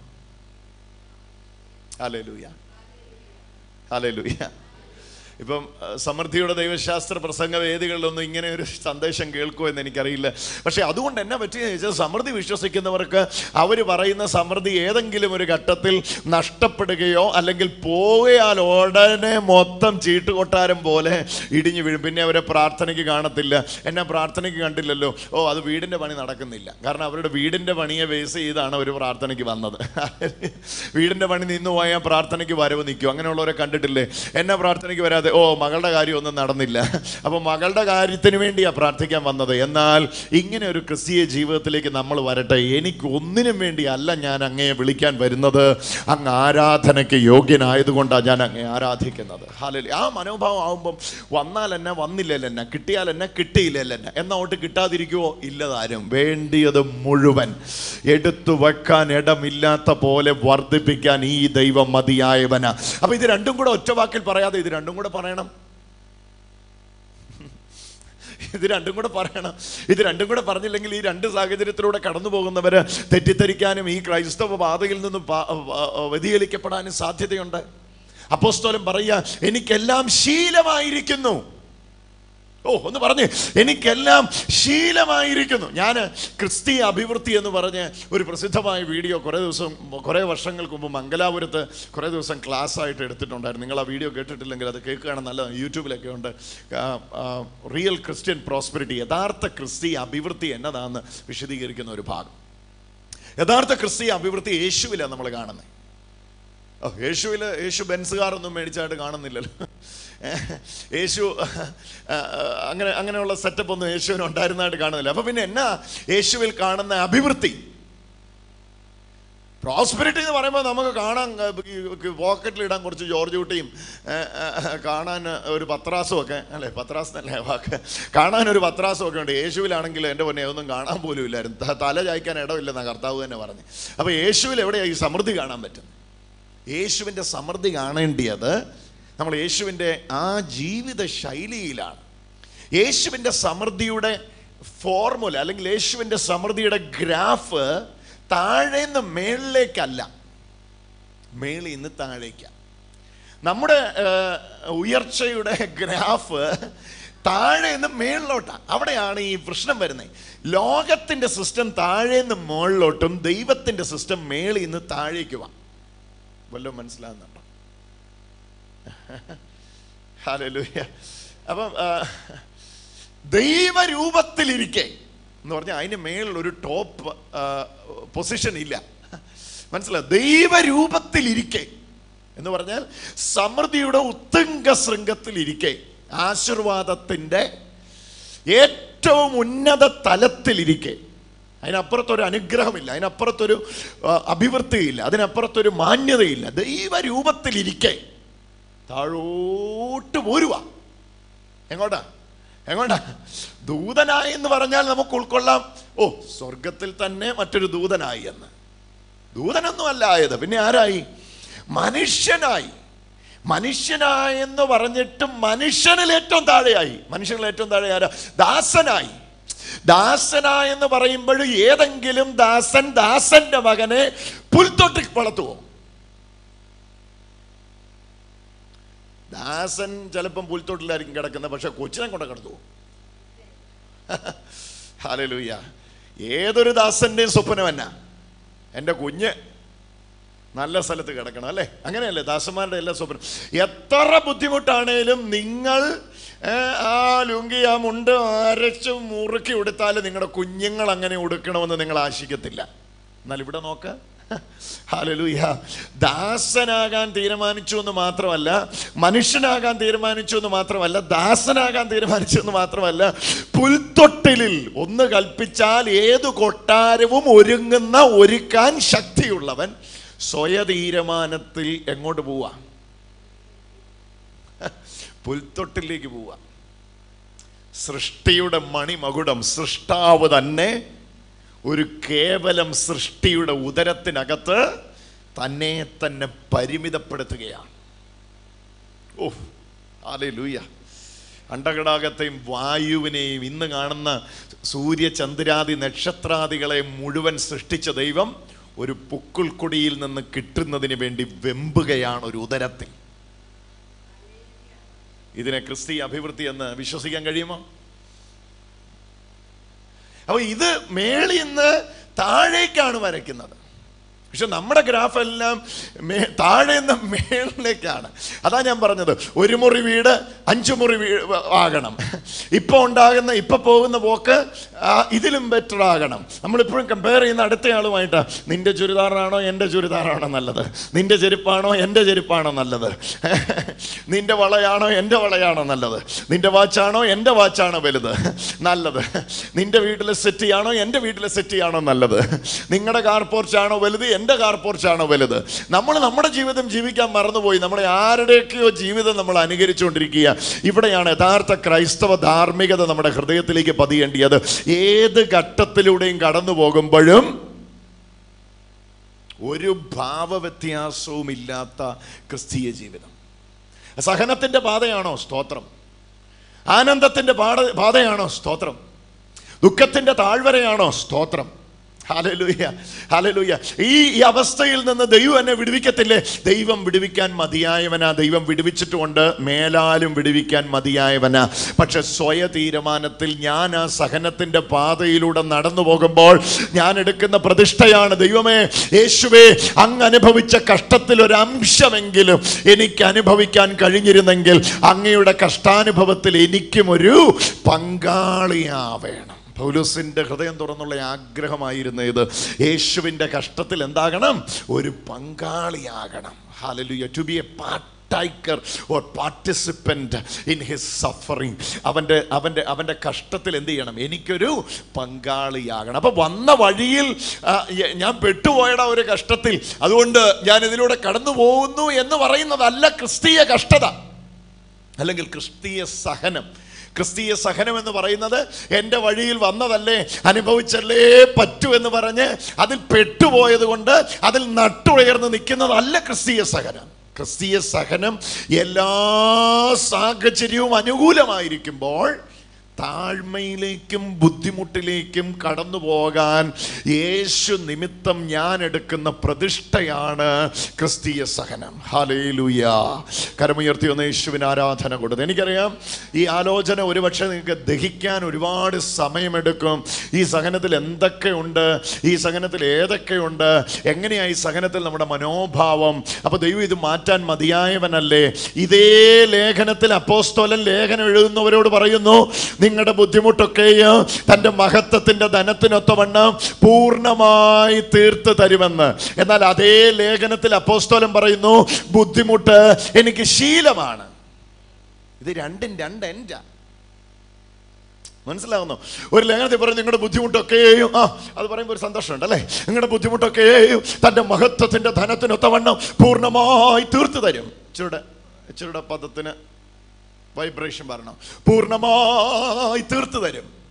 Hallelujah, hallelujah. ഇപ്പം സമൃദ്ധിയുടെ ദൈവശാസ്ത്ര പ്രസംഗ വേദികളിലൊന്നും ഇങ്ങനെ ഒരു സന്ദേശം കേൾക്കുമോ എന്ന് എനിക്കറിയില്ല. പക്ഷേ അതുകൊണ്ട് എന്നെ പറ്റിയെന്ന് ചോദിച്ചാൽ, സമൃദ്ധി വിശ്വസിക്കുന്നവർക്ക് അവർ പറയുന്ന സമൃദ്ധി ഏതെങ്കിലും ഒരു ഘട്ടത്തിൽ നഷ്ടപ്പെടുകയോ അല്ലെങ്കിൽ പോയാൽ ഉടനെ മൊത്തം ചീട്ടുകൊട്ടാരം പോലെ ഇടിഞ്ഞു വീഴും. പിന്നെ അവരെ പ്രാർത്ഥനയ്ക്ക് കാണത്തില്ല. എന്നെ പ്രാർത്ഥനയ്ക്ക് കണ്ടില്ലല്ലോ, ഓ അത് വീടിൻ്റെ പണി നടക്കുന്നില്ല. കാരണം അവരുടെ വീടിൻ്റെ പണിയെ ബേസ് ചെയ്താണ് അവർ പ്രാർത്ഥനയ്ക്ക് വന്നത്. വീടിൻ്റെ പണി നിന്ന് പോയാൽ പ്രാർത്ഥനയ്ക്ക് വരവ് നിൽക്കും. അങ്ങനെയുള്ളവരെ കണ്ടിട്ടില്ലേ? എന്നെ പ്രാർത്ഥനയ്ക്ക് വരാതെ, ഓ മകളുടെ കാര്യം ഒന്നും നടന്നില്ല, അപ്പോൾ മകളുടെ കാര്യത്തിന് വേണ്ടിയാണ് പ്രാർത്ഥിക്കാൻ വന്നത്. എന്നാൽ ഇങ്ങനെ ഒരു ക്രിസ്തീയ ജീവിതത്തിലേക്ക് നമ്മൾ വരട്ടെ. എനിക്ക് ഒന്നിനും വേണ്ടി അല്ല ഞാൻ അങ്ങയെ വിളിക്കാൻ വരുന്നത്, അങ്ങ് ആരാധനയ്ക്ക് യോഗ്യനായതുകൊണ്ടാണ് ഞാൻ അങ്ങയെ ആരാധിക്കുന്നത്. ഹല്ലേലൂയ. ആ മനോഭാവം ആകുമ്പം വന്നാൽ എന്നെ, വന്നില്ലല്ലോ എന്നെ, കിട്ടിയാൽ എന്നെ, കിട്ടിയില്ലല്ലോ എന്നെ എന്നോട്ട് കിട്ടാതിരിക്കുവോ? ഇല്ലതാരും. വേണ്ടിയത് മുഴുവൻ എടുത്തു വെക്കാൻ ഇടമില്ലാത്ത പോലെ വർദ്ധിപ്പിക്കാൻ ഈ ദൈവം മതിയായവനാ. അപ്പൊ ഇത് രണ്ടും കൂടെ ഒറ്റ വാക്കിൽ പറയാതെ ഇത് രണ്ടും കൂടെ പറയണം. ഇത് രണ്ടും കൂടെ പറയണം. ഇത് രണ്ടും കൂടെ പറഞ്ഞില്ലെങ്കിൽ ഈ രണ്ട് സാഹചര്യത്തിലൂടെ കടന്നു പോകുന്നവര് തെറ്റിദ്ധരിക്കാനും ഈ ക്രൈസ്തവ പാതയിൽ നിന്നും വ്യതിചലിക്കപ്പെടാനും സാധ്യതയുണ്ട്. അപ്പോസ്തലൻ പറയുക, എനിക്കെല്ലാം ശീലമായിരിക്കുന്നു. ഓ ഒന്ന് പറഞ്ഞ്, എനിക്കെല്ലാം ശീലമായിരിക്കുന്നു. ഞാൻ ക്രിസ്തീയ അഭിവൃദ്ധി എന്ന് പറഞ്ഞ് ഒരു പ്രസിദ്ധമായ വീഡിയോ കുറേ ദിവസം കുറേ വർഷങ്ങൾക്ക് മുമ്പ് മംഗലാപുരത്ത് കുറേ ദിവസം ക്ലാസ് ആയിട്ട് എടുത്തിട്ടുണ്ടായിരുന്നു. നിങ്ങൾ ആ വീഡിയോ കേട്ടിട്ടില്ലെങ്കിൽ അത് കേൾക്കുകയാണ് നല്ലത്. യൂട്യൂബിലൊക്കെ ഉണ്ട്. റിയൽ ക്രിസ്ത്യൻ പ്രോസ്പെരിറ്റി, യഥാർത്ഥ ക്രിസ്തീയ അഭിവൃദ്ധി എന്നതാണെന്ന് വിശദീകരിക്കുന്ന ഒരു ഭാഗം. യഥാർത്ഥ ക്രിസ്തീയ അഭിവൃദ്ധി യേശുവിലാണ് നമ്മൾ കാണുന്നത്. ഓ യേശുവിൽ യേശു ബെൻസുകാരൊന്നും മേടിച്ചായിട്ട് കാണുന്നില്ലല്ലോ. യേശു അങ്ങനെ അങ്ങനെയുള്ള സെറ്റപ്പ് ഒന്നും യേശുവിന് ഉണ്ടായിരുന്നതായിട്ട് കാണുന്നില്ല. അപ്പൊ പിന്നെ എന്നാ യേശുവിൽ കാണുന്ന അഭിവൃദ്ധി? പ്രോസ്പെരിറ്റി എന്ന് പറയുമ്പോൾ നമുക്ക് കാണാൻ പോക്കറ്റിലിടാൻ കുറച്ച് ജോർജ് കുട്ടിയും കാണാൻ ഒരു പത്രാസും ഒക്കെ അല്ലേ, പത്രാസ് അല്ലേ വാക്ക്, കാണാൻ ഒരു പത്രാസും ഒക്കെ ഉണ്ട്. യേശുവിലാണെങ്കിൽ എൻ്റെ പൊന്നെ ഒന്നും കാണാൻ പോലും ഇല്ലായിരുന്നു, തല ചായ്ക്കാൻ ഇടമില്ലെന്നാണ് കർത്താവ് തന്നെ പറഞ്ഞു. അപ്പോൾ യേശുവിൽ എവിടെയാണ് ഈ സമൃദ്ധി കാണാൻ പറ്റുന്നത്? യേശുവിൻ്റെ സമൃദ്ധി കാണേണ്ടിയത് നമ്മൾ യേശുവിൻ്റെ ആ ജീവിത ശൈലിയിലാണ്. യേശുവിൻ്റെ സമൃദ്ധിയുടെ ഫോർമുല അല്ലെങ്കിൽ യേശുവിൻ്റെ സമൃദ്ധിയുടെ ഗ്രാഫ് താഴേന്ന് മേളിലേക്കല്ല, മേളിൽ നിന്ന് താഴേക്കാണ്. നമ്മുടെ ഉയർച്ചയുടെ ഗ്രാഫ് താഴേന്ന് മേളിലോട്ടാണ്. അവിടെയാണ് ഈ പ്രശ്നം വരുന്നത്. ലോകത്തിൻ്റെ സിസ്റ്റം താഴേന്ന് മുകളിലോട്ടും ദൈവത്തിൻ്റെ സിസ്റ്റം മേളിൽ നിന്ന് താഴേക്കുവാ. വല്ലതും മനസ്സിലാകുന്നുണ്ടോ? ഹല്ലേലൂയ. അപ്പം ദൈവരൂപത്തിലിരിക്കെ എന്ന് പറഞ്ഞാൽ അതിന് മേളിൽ ഒരു ടോപ്പ് പൊസിഷൻ ഇല്ല. മനസ്സിലായി? ദൈവരൂപത്തിലിരിക്കെ എന്ന് പറഞ്ഞാൽ സമൃദ്ധിയുടെ ഉത്തുംഗ ശൃംഗത്തിലിരിക്കെ, ആശീർവാദത്തിൻ്റെ ഏറ്റവും ഉന്നത തലത്തിലിരിക്കെ, അതിനപ്പുറത്തൊരു അനുഗ്രഹമില്ല, അതിനപ്പുറത്തൊരു അഭിവൃദ്ധിയില്ല, അതിനപ്പുറത്തൊരു മാന്യതയില്ല. ദൈവരൂപത്തിലിരിക്കെ താഴോട്ട് പോരുക. എങ്ങോട്ടാ? എങ്ങോട്ടാ? ദൂതനായി എന്ന് പറഞ്ഞാൽ നമുക്ക് ഉൾക്കൊള്ളാം. ഓ സ്വർഗത്തിൽ തന്നെ മറ്റൊരു ദൂതനായി എന്ന്. ദൂതനൊന്നും അല്ല ആയത്, പിന്നെ ആരായി? മനുഷ്യനായി. മനുഷ്യനായെന്ന് പറഞ്ഞിട്ട് മനുഷ്യനിൽ ഏറ്റവും താഴെയായി. മനുഷ്യനിൽ ഏറ്റവും താഴെ ആരാ? ദാസനായി. ദാസനായെന്ന് പറയുമ്പോൾ ഏതെങ്കിലും ദാസൻ ദാസന്റെ മകനെ പുൽത്തൊട്ടിൽ വളർത്തുവോ? ദാസൻ ചിലപ്പം പുൽത്തൊട്ടിലായിരിക്കും കിടക്കുന്നത്, പക്ഷെ കൊച്ചിനെ കൊണ്ട് കിടത്തുവോ? ഹല്ലേലൂയ. ഏതൊരു ദാസന്റെയും സ്വപ്നം എന്നാ? എൻ്റെ കുഞ്ഞ് നല്ല സ്ഥലത്ത് കിടക്കണം, അല്ലേ? അങ്ങനെയല്ലേ ദാസന്മാരുടെ എല്ലാ സ്വപ്നം. എത്ര ബുദ്ധിമുട്ടാണേലും നിങ്ങൾ ആ ലുങ്കി ആ മുണ്ട് അരച്ച് മുറുക്കി ഉടുത്താലും നിങ്ങളുടെ കുഞ്ഞുങ്ങൾ അങ്ങനെ ഉടുക്കണമെന്ന് നിങ്ങൾ ആശിക്കത്തില്ല. എന്നാൽ ഇവിടെ നോക്ക, ഹല്ലേലൂയ, ദാസനാകാൻ തീരുമാനിച്ചു എന്ന് മാത്രമല്ല, മനുഷ്യനാകാൻ തീരുമാനിച്ചു എന്ന് മാത്രമല്ല, ദാസനാകാൻ തീരുമാനിച്ചു എന്ന് മാത്രമല്ല, പുൽത്തൊട്ടിലിൽ ഒന്ന് കൽപ്പിച്ചാൽ ഏതു കൊട്ടാരവും ഒരുങ്ങുന്ന ഒരുക്കാൻ ശക്തിയുള്ളവൻ സ്വയ തീരുമാനത്തിൽ എങ്ങോട്ട് പോവാ? പുൽത്തൊട്ടിലേക്ക് പോവാ. സൃഷ്ടിയുടെ മണിമകുടം സൃഷ്ടാവ് തന്നെ ഒരു കേവലം സൃഷ്ടിയുടെ ഉദരത്തിനകത്ത് തന്നെ തന്നെ പരിമിതപ്പെടുത്തുകയാണ്. ഓ ഹല്ലേലൂയ. അണ്ടകടാകത്തെയും വായുവിനെയും ഇന്ന് കാണുന്ന സൂര്യചന്ദ്രാദി നക്ഷത്രാദികളെ മുഴുവൻ സൃഷ്ടിച്ച ദൈവം ഒരു പുക്കിൾക്കൊടിയിൽ നിന്ന് കിട്ടുന്നതിന് വേണ്ടി വെമ്പുകയാണ് ഒരു ഉദരത്തിൽ. ഇതിനെ ക്രിസ്തീയ അഭിവൃദ്ധി എന്ന് വിശ്വസിക്കാൻ കഴിയുമോ? അപ്പൊ ഇത് മേളിൽ നിന്ന് താഴേക്കാണ് വരയ്ക്കുന്നത്. പക്ഷെ നമ്മുടെ ഗ്രാഫ് എല്ലാം മേ താഴെ നിന്ന് മേളിലേക്കാണ്. അതാ ഞാൻ പറഞ്ഞത്, ഒരു മുറി വീട് അഞ്ചു മുറി വീ ആകണം. ഇപ്പൊ ഉണ്ടാകുന്ന ഇപ്പൊ പോകുന്ന പോക്ക് ഇതിലും ബെറ്റർ ആകണം. നമ്മളിപ്പോഴും കമ്പയർ ചെയ്യുന്ന അടുത്തയാളുമായിട്ടാ. നിന്റെ ചുരിദാറാണോ എൻ്റെ ചുരിദാറാണോ നല്ലത്? നിന്റെ ചെരുപ്പാണോ എൻ്റെ ചെരുപ്പാണോ നല്ലത്? നിന്റെ വളയാണോ എൻ്റെ വളയാണോ നല്ലത്? നിന്റെ വാച്ചാണോ എൻ്റെ വാച്ചാണോ വലുത് നല്ലത്? നിന്റെ വീട്ടിലെ സെറ്റിയാണോ എൻ്റെ വീട്ടിലെ സെറ്റിയാണോ നല്ലത്? നിങ്ങളുടെ കാർ പോർച്ചാണോ വലുത് എൻ്റെ കാർ പോർച്ചാണോ വലുത്? നമ്മൾ നമ്മുടെ ജീവിതം ജീവിക്കാൻ മറന്നുപോയി. നമ്മുടെ ആരുടെയൊക്കെയോ ജീവിതം നമ്മൾ അനുകരിച്ചുകൊണ്ടിരിക്കുക. ഇവിടെയാണ് യഥാർത്ഥ ക്രൈസ്തവ ധാർമ്മികത നമ്മുടെ ഹൃദയത്തിലേക്ക് പതിയേണ്ടിയത്. ഏത് ഘട്ടത്തിലൂടെയും കടന്നു പോകുമ്പോഴും ഒരു ഭാവവ്യത്യാസവും ഇല്ലാത്ത ക്രിസ്തീയ ജീവിതം. സഹനത്തിന്റെ പാതയാണോ? സ്തോത്രം. ആനന്ദത്തിന്റെ പാത പാതയാണോ? സ്തോത്രം. ദുഃഖത്തിന്റെ താഴ്വരയാണോ? സ്തോത്രം. Hallelujah, hallelujah. ഈ ഈ അവസ്ഥയിൽ നിന്ന് ദൈവം എന്നെ വിടുവിക്കത്തില്ലേ? ദൈവം വിടുവിക്കാൻ മതിയായവനാ. ദൈവം വിടുവിച്ചിട്ടുകൊണ്ട് മേലാലും വിടുവിക്കാൻ മതിയായവനാ. പക്ഷെ സ്വയ തീരുമാനത്തിൽ ഞാൻ ആ സഹനത്തിന്റെ പാതയിലൂടെ നടന്നു പോകുമ്പോൾ ഞാൻ എടുക്കുന്ന പ്രതിഷ്ഠയാണ്, ദൈവമേ, യേശുവേ, അങ്ങ് അനുഭവിച്ച കഷ്ടത്തിൽ ഒരു അംശമെങ്കിലും എനിക്ക് അനുഭവിക്കാൻ കഴിഞ്ഞിരുന്നെങ്കിൽ അങ്ങയുടെ കഷ്ടാനുഭവത്തിൽ എനിക്കും ഒരു പങ്കാളിയാവേണം. പൗലോസിന്റെ ഹൃദയം തുറന്നുള്ള ആഗ്രഹമായിരുന്നു ഇത്. യേശുവിൻ്റെ കഷ്ടത്തിൽ എന്താകണം? ഒരു പങ്കാളിയാകണം. Hallelujah. To be a partaker or participant in his suffering. അവൻ്റെ അവൻ്റെ അവൻ്റെ കഷ്ടത്തിൽ എന്ത് ചെയ്യണം? എനിക്കൊരു പങ്കാളിയാകണം. അപ്പൊ വന്ന വഴിയിൽ ഞാൻ പെട്ടുപോയടാ ഒരു കഷ്ടത്തിൽ, അതുകൊണ്ട് ഞാൻ ഇതിലൂടെ കടന്നു പോകുന്നു എന്ന് പറയുന്നതല്ല ക്രിസ്തീയ കഷ്ടത, അല്ലെങ്കിൽ ക്രിസ്തീയ സഹനം. ക്രിസ്തീയ സഹനം എന്ന് പറയുന്നത് എൻ്റെ വഴിയിൽ വന്നതല്ലേ, അനുഭവിച്ചല്ലേ പറ്റൂ എന്ന് പറഞ്ഞ് അതിൽ പെട്ടുപോയത് കൊണ്ട് അതിൽ നട്ടുയർന്ന് നിൽക്കുന്നതല്ല ക്രിസ്തീയ സഹനം. ക്രിസ്തീയ സഹനം എല്ലാ സാഹചര്യവും അനുകൂലമായിരിക്കുമ്പോൾ താഴ്മയിലേക്കും ബുദ്ധിമുട്ടിലേക്കും കടന്നു പോകാൻ യേശു നിമിത്തം ഞാൻ എടുക്കുന്ന പ്രതിഷ്ഠയാണ് ക്രിസ്തീയ സഹനം. ഹല്ലേലൂയ. കരമുയർത്തി ഒന്ന് യേശുവിന് ആരാധന കൊടുത്തു. എനിക്കറിയാം ഈ ആലോചന ഒരുപക്ഷെ നിങ്ങൾക്ക് ദഹിക്കാൻ ഒരുപാട് സമയമെടുക്കും. ഈ സഹനത്തിൽ എന്തൊക്കെയുണ്ട്, ഈ സഹനത്തിൽ ഏതൊക്കെയുണ്ട്, എങ്ങനെയായി സഹനത്തിൽ നമ്മുടെ മനോഭാവം. അപ്പോൾ ദൈവം ഇത് മാറ്റാൻ മതിയായവനല്ലേ? ഇതേ ലേഖനത്തിൽ അപ്പോസ്തലൻ ലേഖനം എഴുതുന്നവരോട് പറയുന്നു, നിങ്ങളുടെ ബുദ്ധിമുട്ടൊക്കെയും തൻ്റെ മഹത്വത്തിൻ്റെ ധനത്തിനൊത്തവണ്ണം പൂർണ്ണമായി തീർത്ത് തരുമെന്ന്. എന്നാൽ അതേ ലേഖനത്തിൽ അപ്പോസ്തലൻ പറയുന്നു, ബുദ്ധിമുട്ട് എനിക്ക് ശീലമാണ്. ഇത് രണ്ടും രണ്ട് എൻഡാ. മനസ്സിലാവുന്നു? ഒരു ലേഖനത്തിൽ പറയും നിങ്ങളുടെ ബുദ്ധിമുട്ടൊക്കെയും, ആ അത് പറയുമ്പോൾ ഒരു സന്തോഷമുണ്ട് അല്ലേ, നിങ്ങളുടെ ബുദ്ധിമുട്ടൊക്കെയും തൻ്റെ മഹത്വത്തിൻ്റെ ധനത്തിനൊത്തവണ്ണം പൂർണ്ണമായി തീർത്ത് തരും. ഇച്ചിരുടെ ഇച്ചിരുടെ പദത്തിന് വൈബ്രേഷൻ വരണം. പൂർണ്ണമായി തീർത്തു തരും.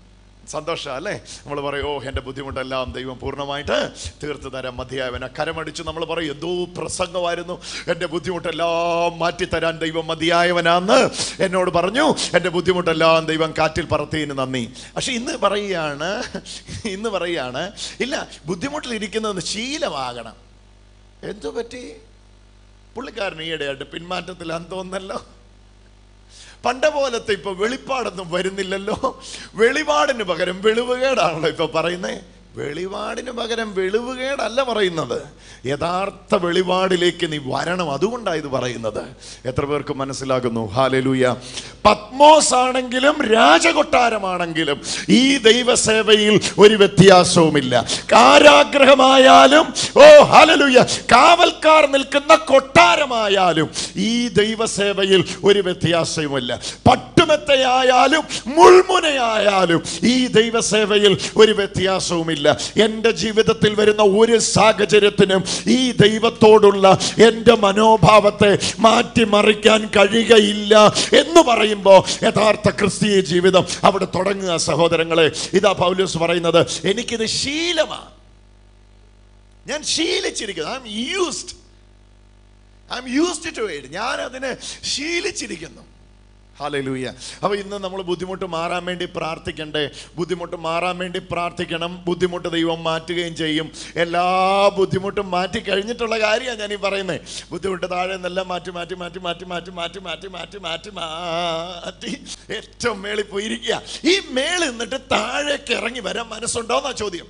സന്തോഷം അല്ലേ? നമ്മൾ പറയും, ഓ എൻ്റെ ബുദ്ധിമുട്ടെല്ലാം ദൈവം പൂർണ്ണമായിട്ട് തീർത്തു തരാൻ മതിയായവനാ. കരമടിച്ച് നമ്മൾ പറയും, എന്തോ പ്രസംഗമായിരുന്നു, എൻ്റെ ബുദ്ധിമുട്ടെല്ലാം മാറ്റിത്തരാൻ ദൈവം മതിയായവനാന്ന് എന്നോട് പറഞ്ഞു, എൻ്റെ ബുദ്ധിമുട്ടെല്ലാം ദൈവം കാറ്റിൽ പറത്തിയതിന് നന്ദി. പക്ഷെ ഇന്ന് പറയുകയാണ് ഇന്ന് പറയുകയാണ് ഇല്ല, ബുദ്ധിമുട്ടിലിരിക്കുന്നത് ശീലമാകണം. എന്തോ പറ്റി? പുള്ളിക്കാരൻ ഈയിടെയായിട്ട് പിന്മാറ്റത്തിലാന്ന് തോന്നല്ലോ. പണ്ട പോലത്തെ ഇപ്പൊ വെളിപ്പാടൊന്നും വരുന്നില്ലല്ലോ. വെളിപാടിന് പകരം വെളിവുകേടാണല്ലോ ഇപ്പൊ പറയുന്നേ. വെളിപാടിന് പകരം വെളിവുകേടല്ല പറയുന്നത്, യഥാർത്ഥ വെളിപാടിലേക്ക് നീ വരണം. അതുകൊണ്ടാണ് ഇത് പറയുന്നത്. എത്ര പേർക്ക് മനസ്സിലാകുന്നു? ഹല്ലേലൂയ. പത്മോസ് ആണെങ്കിലും രാജകൊട്ടാരമാണെങ്കിലും ഈ ദൈവസേവയിൽ ഒരു വ്യത്യാസവുമില്ല. കാരാഗ്രഹമായാലും, ഓ ഹല്ലേലൂയ, കാവൽക്കാർ നിൽക്കുന്ന കൊട്ടാരമായാലും ഈ ദൈവസേവയിൽ ഒരു വ്യത്യാസവുമില്ല. പട്ടുമെത്തയായാലും മുൾമുനയായാലും ഈ ദൈവസേവയിൽ ഒരു വ്യത്യാസവുമില്ല. എൻ്റെ ജീവിതത്തിൽ വരുന്ന ഒരു സാഹചര്യത്തിനും ഈ ദൈവത്തോടുള്ള എൻ്റെ മനോഭാവത്തെ മാറ്റിമറിക്കാൻ കഴിയുകയില്ല എന്ന് പറയുമ്പോൾ യഥാർത്ഥ ക്രിസ്തീയ ജീവിതം അവിടെ തുടങ്ങുക സഹോദരങ്ങളെ. ഇതാ പൗലോസ് പറയുന്നത്, എനിക്കിത് ശീലമാണ്, ഞാൻ ശീലിച്ചിരിക്കുന്നു. I'm used I'm used to it. ഞാൻ അതിനെ ശീലിച്ചിരിക്കുന്നു. ഹല്ലേലൂയ. അപ്പോൾ ഇന്ന് നമ്മൾ ബുദ്ധിമുട്ട് മാറാൻ വേണ്ടി പ്രാർത്ഥിക്കണ്ടേ? ബുദ്ധിമുട്ട് മാറാൻ വേണ്ടി പ്രാർത്ഥിക്കണം. ബുദ്ധിമുട്ട് ദൈവം മാറ്റുകയും ചെയ്യും. എല്ലാ ബുദ്ധിമുട്ടും മാറ്റി കഴിഞ്ഞിട്ടുള്ള കാര്യമാണ് ഞാൻ ഈ പറയുന്നത്. ബുദ്ധിമുട്ട് താഴെ നിന്നെല്ലാം മാറ്റി മാറ്റി മാറ്റി മാറ്റി മാറ്റി മാറ്റി മാറ്റി മാറ്റി മാറ്റി മാറ്റി ഏറ്റവും മേളിൽ പോയിരിക്കുക. ഈ മേളിൽ നിന്നിട്ട് താഴേക്ക് ഇറങ്ങി വരാൻ മനസ്സുണ്ടോന്നാ ചോദ്യം.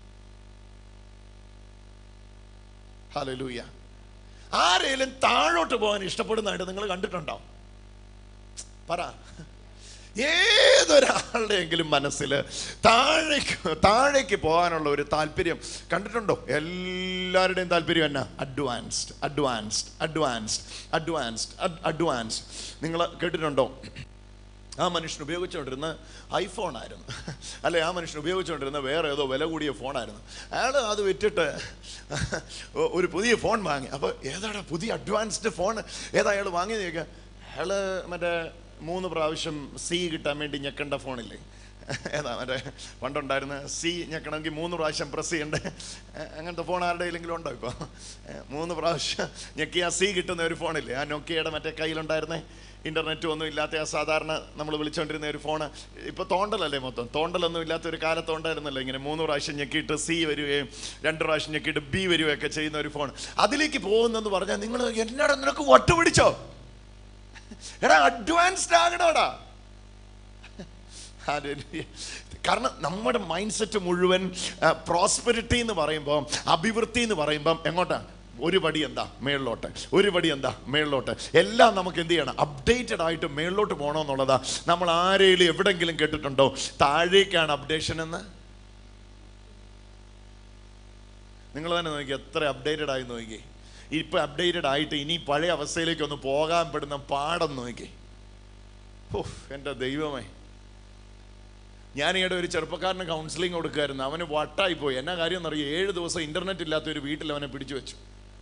ഹല്ലേലൂയ. ആരെങ്കിലും താഴോട്ട് പോകാൻ ഇഷ്ടപ്പെടുന്നതായിട്ട് നിങ്ങൾ കണ്ടിട്ടുണ്ടോ? പറ. ഏതൊരാളുടെയെങ്കിലും മനസ്സിൽ താഴേക്ക് താഴേക്ക് പോകാനുള്ള ഒരു താല്പര്യം കണ്ടിട്ടുണ്ടോ? എല്ലാവരുടെയും താല്പര്യം എന്നാ? Advanced advanced advanced advanced advanced. നിങ്ങൾ കേട്ടിട്ടുണ്ടോ? ആ മനുഷ്യൻ ഉപയോഗിച്ചുകൊണ്ടിരുന്ന ഐഫോൺ ആയിരുന്നു, അല്ലെ? ആ മനുഷ്യൻ ഉപയോഗിച്ചുകൊണ്ടിരുന്ന വേറെ ഏതോ വില കൂടിയ ഫോണായിരുന്നു. അയാൾ അത് വിറ്റിട്ട് ഒരു പുതിയ ഫോൺ വാങ്ങി. അപ്പോൾ ഏതാടാ പുതിയ അഡ്വാൻസ്ഡ് ഫോൺ ഏതാ അയാൾ വാങ്ങിയെന്ന് ചോദിക്കുക. അയാൾ മറ്റേ മൂന്ന് പ്രാവശ്യം സി കിട്ടാൻ വേണ്ടി ഞെക്കേണ്ട ഫോണില്ലേ? ഏതാ മറ്റേ പണ്ടുണ്ടായിരുന്ന സി ഞെക്കണമെങ്കിൽ മൂന്ന് പ്രാവശ്യം പ്രസ് ചെയ്യണ്ടേ? അങ്ങനത്തെ ഫോൺ ആരുടെ കയ്യിലെങ്കിലും ഉണ്ടോ ഇപ്പോൾ? മൂന്ന് പ്രാവശ്യം ഞെക്കി ആ സി കിട്ടുന്ന ഒരു ഫോണില്ലേ? ആ നോക്കിയയുടെ മറ്റേ കയ്യിലുണ്ടായിരുന്നേ, ഇൻ്റർനെറ്റും ഒന്നും ഇല്ലാത്ത ആ സാധാരണ നമ്മൾ വിളിച്ചുകൊണ്ടിരുന്ന ഒരു ഫോണ്. ഇപ്പോൾ തോണ്ടലല്ലേ മൊത്തം? തോണ്ടലൊന്നും ഇല്ലാത്ത ഒരു കാലത്തോണ്ടായിരുന്നല്ലോ ഇങ്ങനെ മൂന്ന് പ്രാവശ്യം ഞെക്കിയിട്ട് സി വരികയും രണ്ട് പ്രാവശ്യം ഞെക്കിയിട്ട് ബി വരികയൊക്കെ ചെയ്യുന്ന ഒരു ഫോൺ. അതിലേക്ക് പോകുന്നെന്ന് പറഞ്ഞാൽ നിങ്ങൾ എന്നോട് നിനക്ക് വട്ട് പിടിച്ചോ? എടാ അഡ്വാൻസ്ഡ് ആകണോടാ. കാരണം നമ്മുടെ മൈൻഡ് സെറ്റ് മുഴുവൻ പ്രോസ്പെരിറ്റി എന്ന് പറയുമ്പോൾ, അഭിവൃദ്ധി എന്ന് പറയുമ്പം എങ്ങോട്ടാ? ഒരു പടി എന്താ? മേളിലോട്ട്. ഒരു പടി എന്താ? മേളിലോട്ട്. എല്ലാം നമുക്ക് എന്ത് ചെയ്യണം? അപ്ഡേറ്റഡ് ആയിട്ട് മേളിലോട്ട് പോകണമെന്നുള്ളതാ. നമ്മൾ ആരെങ്കിലും എവിടെങ്കിലും കേട്ടിട്ടുണ്ടോ താഴേക്കാണ് അപ്ഡേഷൻ എന്ന്? നിങ്ങൾ തന്നെ നോക്കി, എത്ര അപ്ഡേറ്റഡ് ആയി നോക്കി. ഇപ്പം അപ്ഡേറ്റഡ് ആയിട്ട് ഇനി പഴയ അവസ്ഥയിലേക്ക് ഒന്ന് പോകാൻ പെടുന്ന പാടം നോക്കി. ഓ എൻ്റെ ദൈവമേ. ഞാൻ ഈയിടെ ഒരു ചെറുപ്പക്കാരന് കൗൺസിലിംഗ് കൊടുക്കുമായിരുന്നു. അവന് വട്ടായിപ്പോയി. എന്നാ കാര്യം എന്നറിയോ? ഏഴ് ദിവസം ഇൻ്റർനെറ്റ് ഇല്ലാത്ത ഒരു വീട്ടിൽ അവനെ പിടിച്ചു വെച്ചു.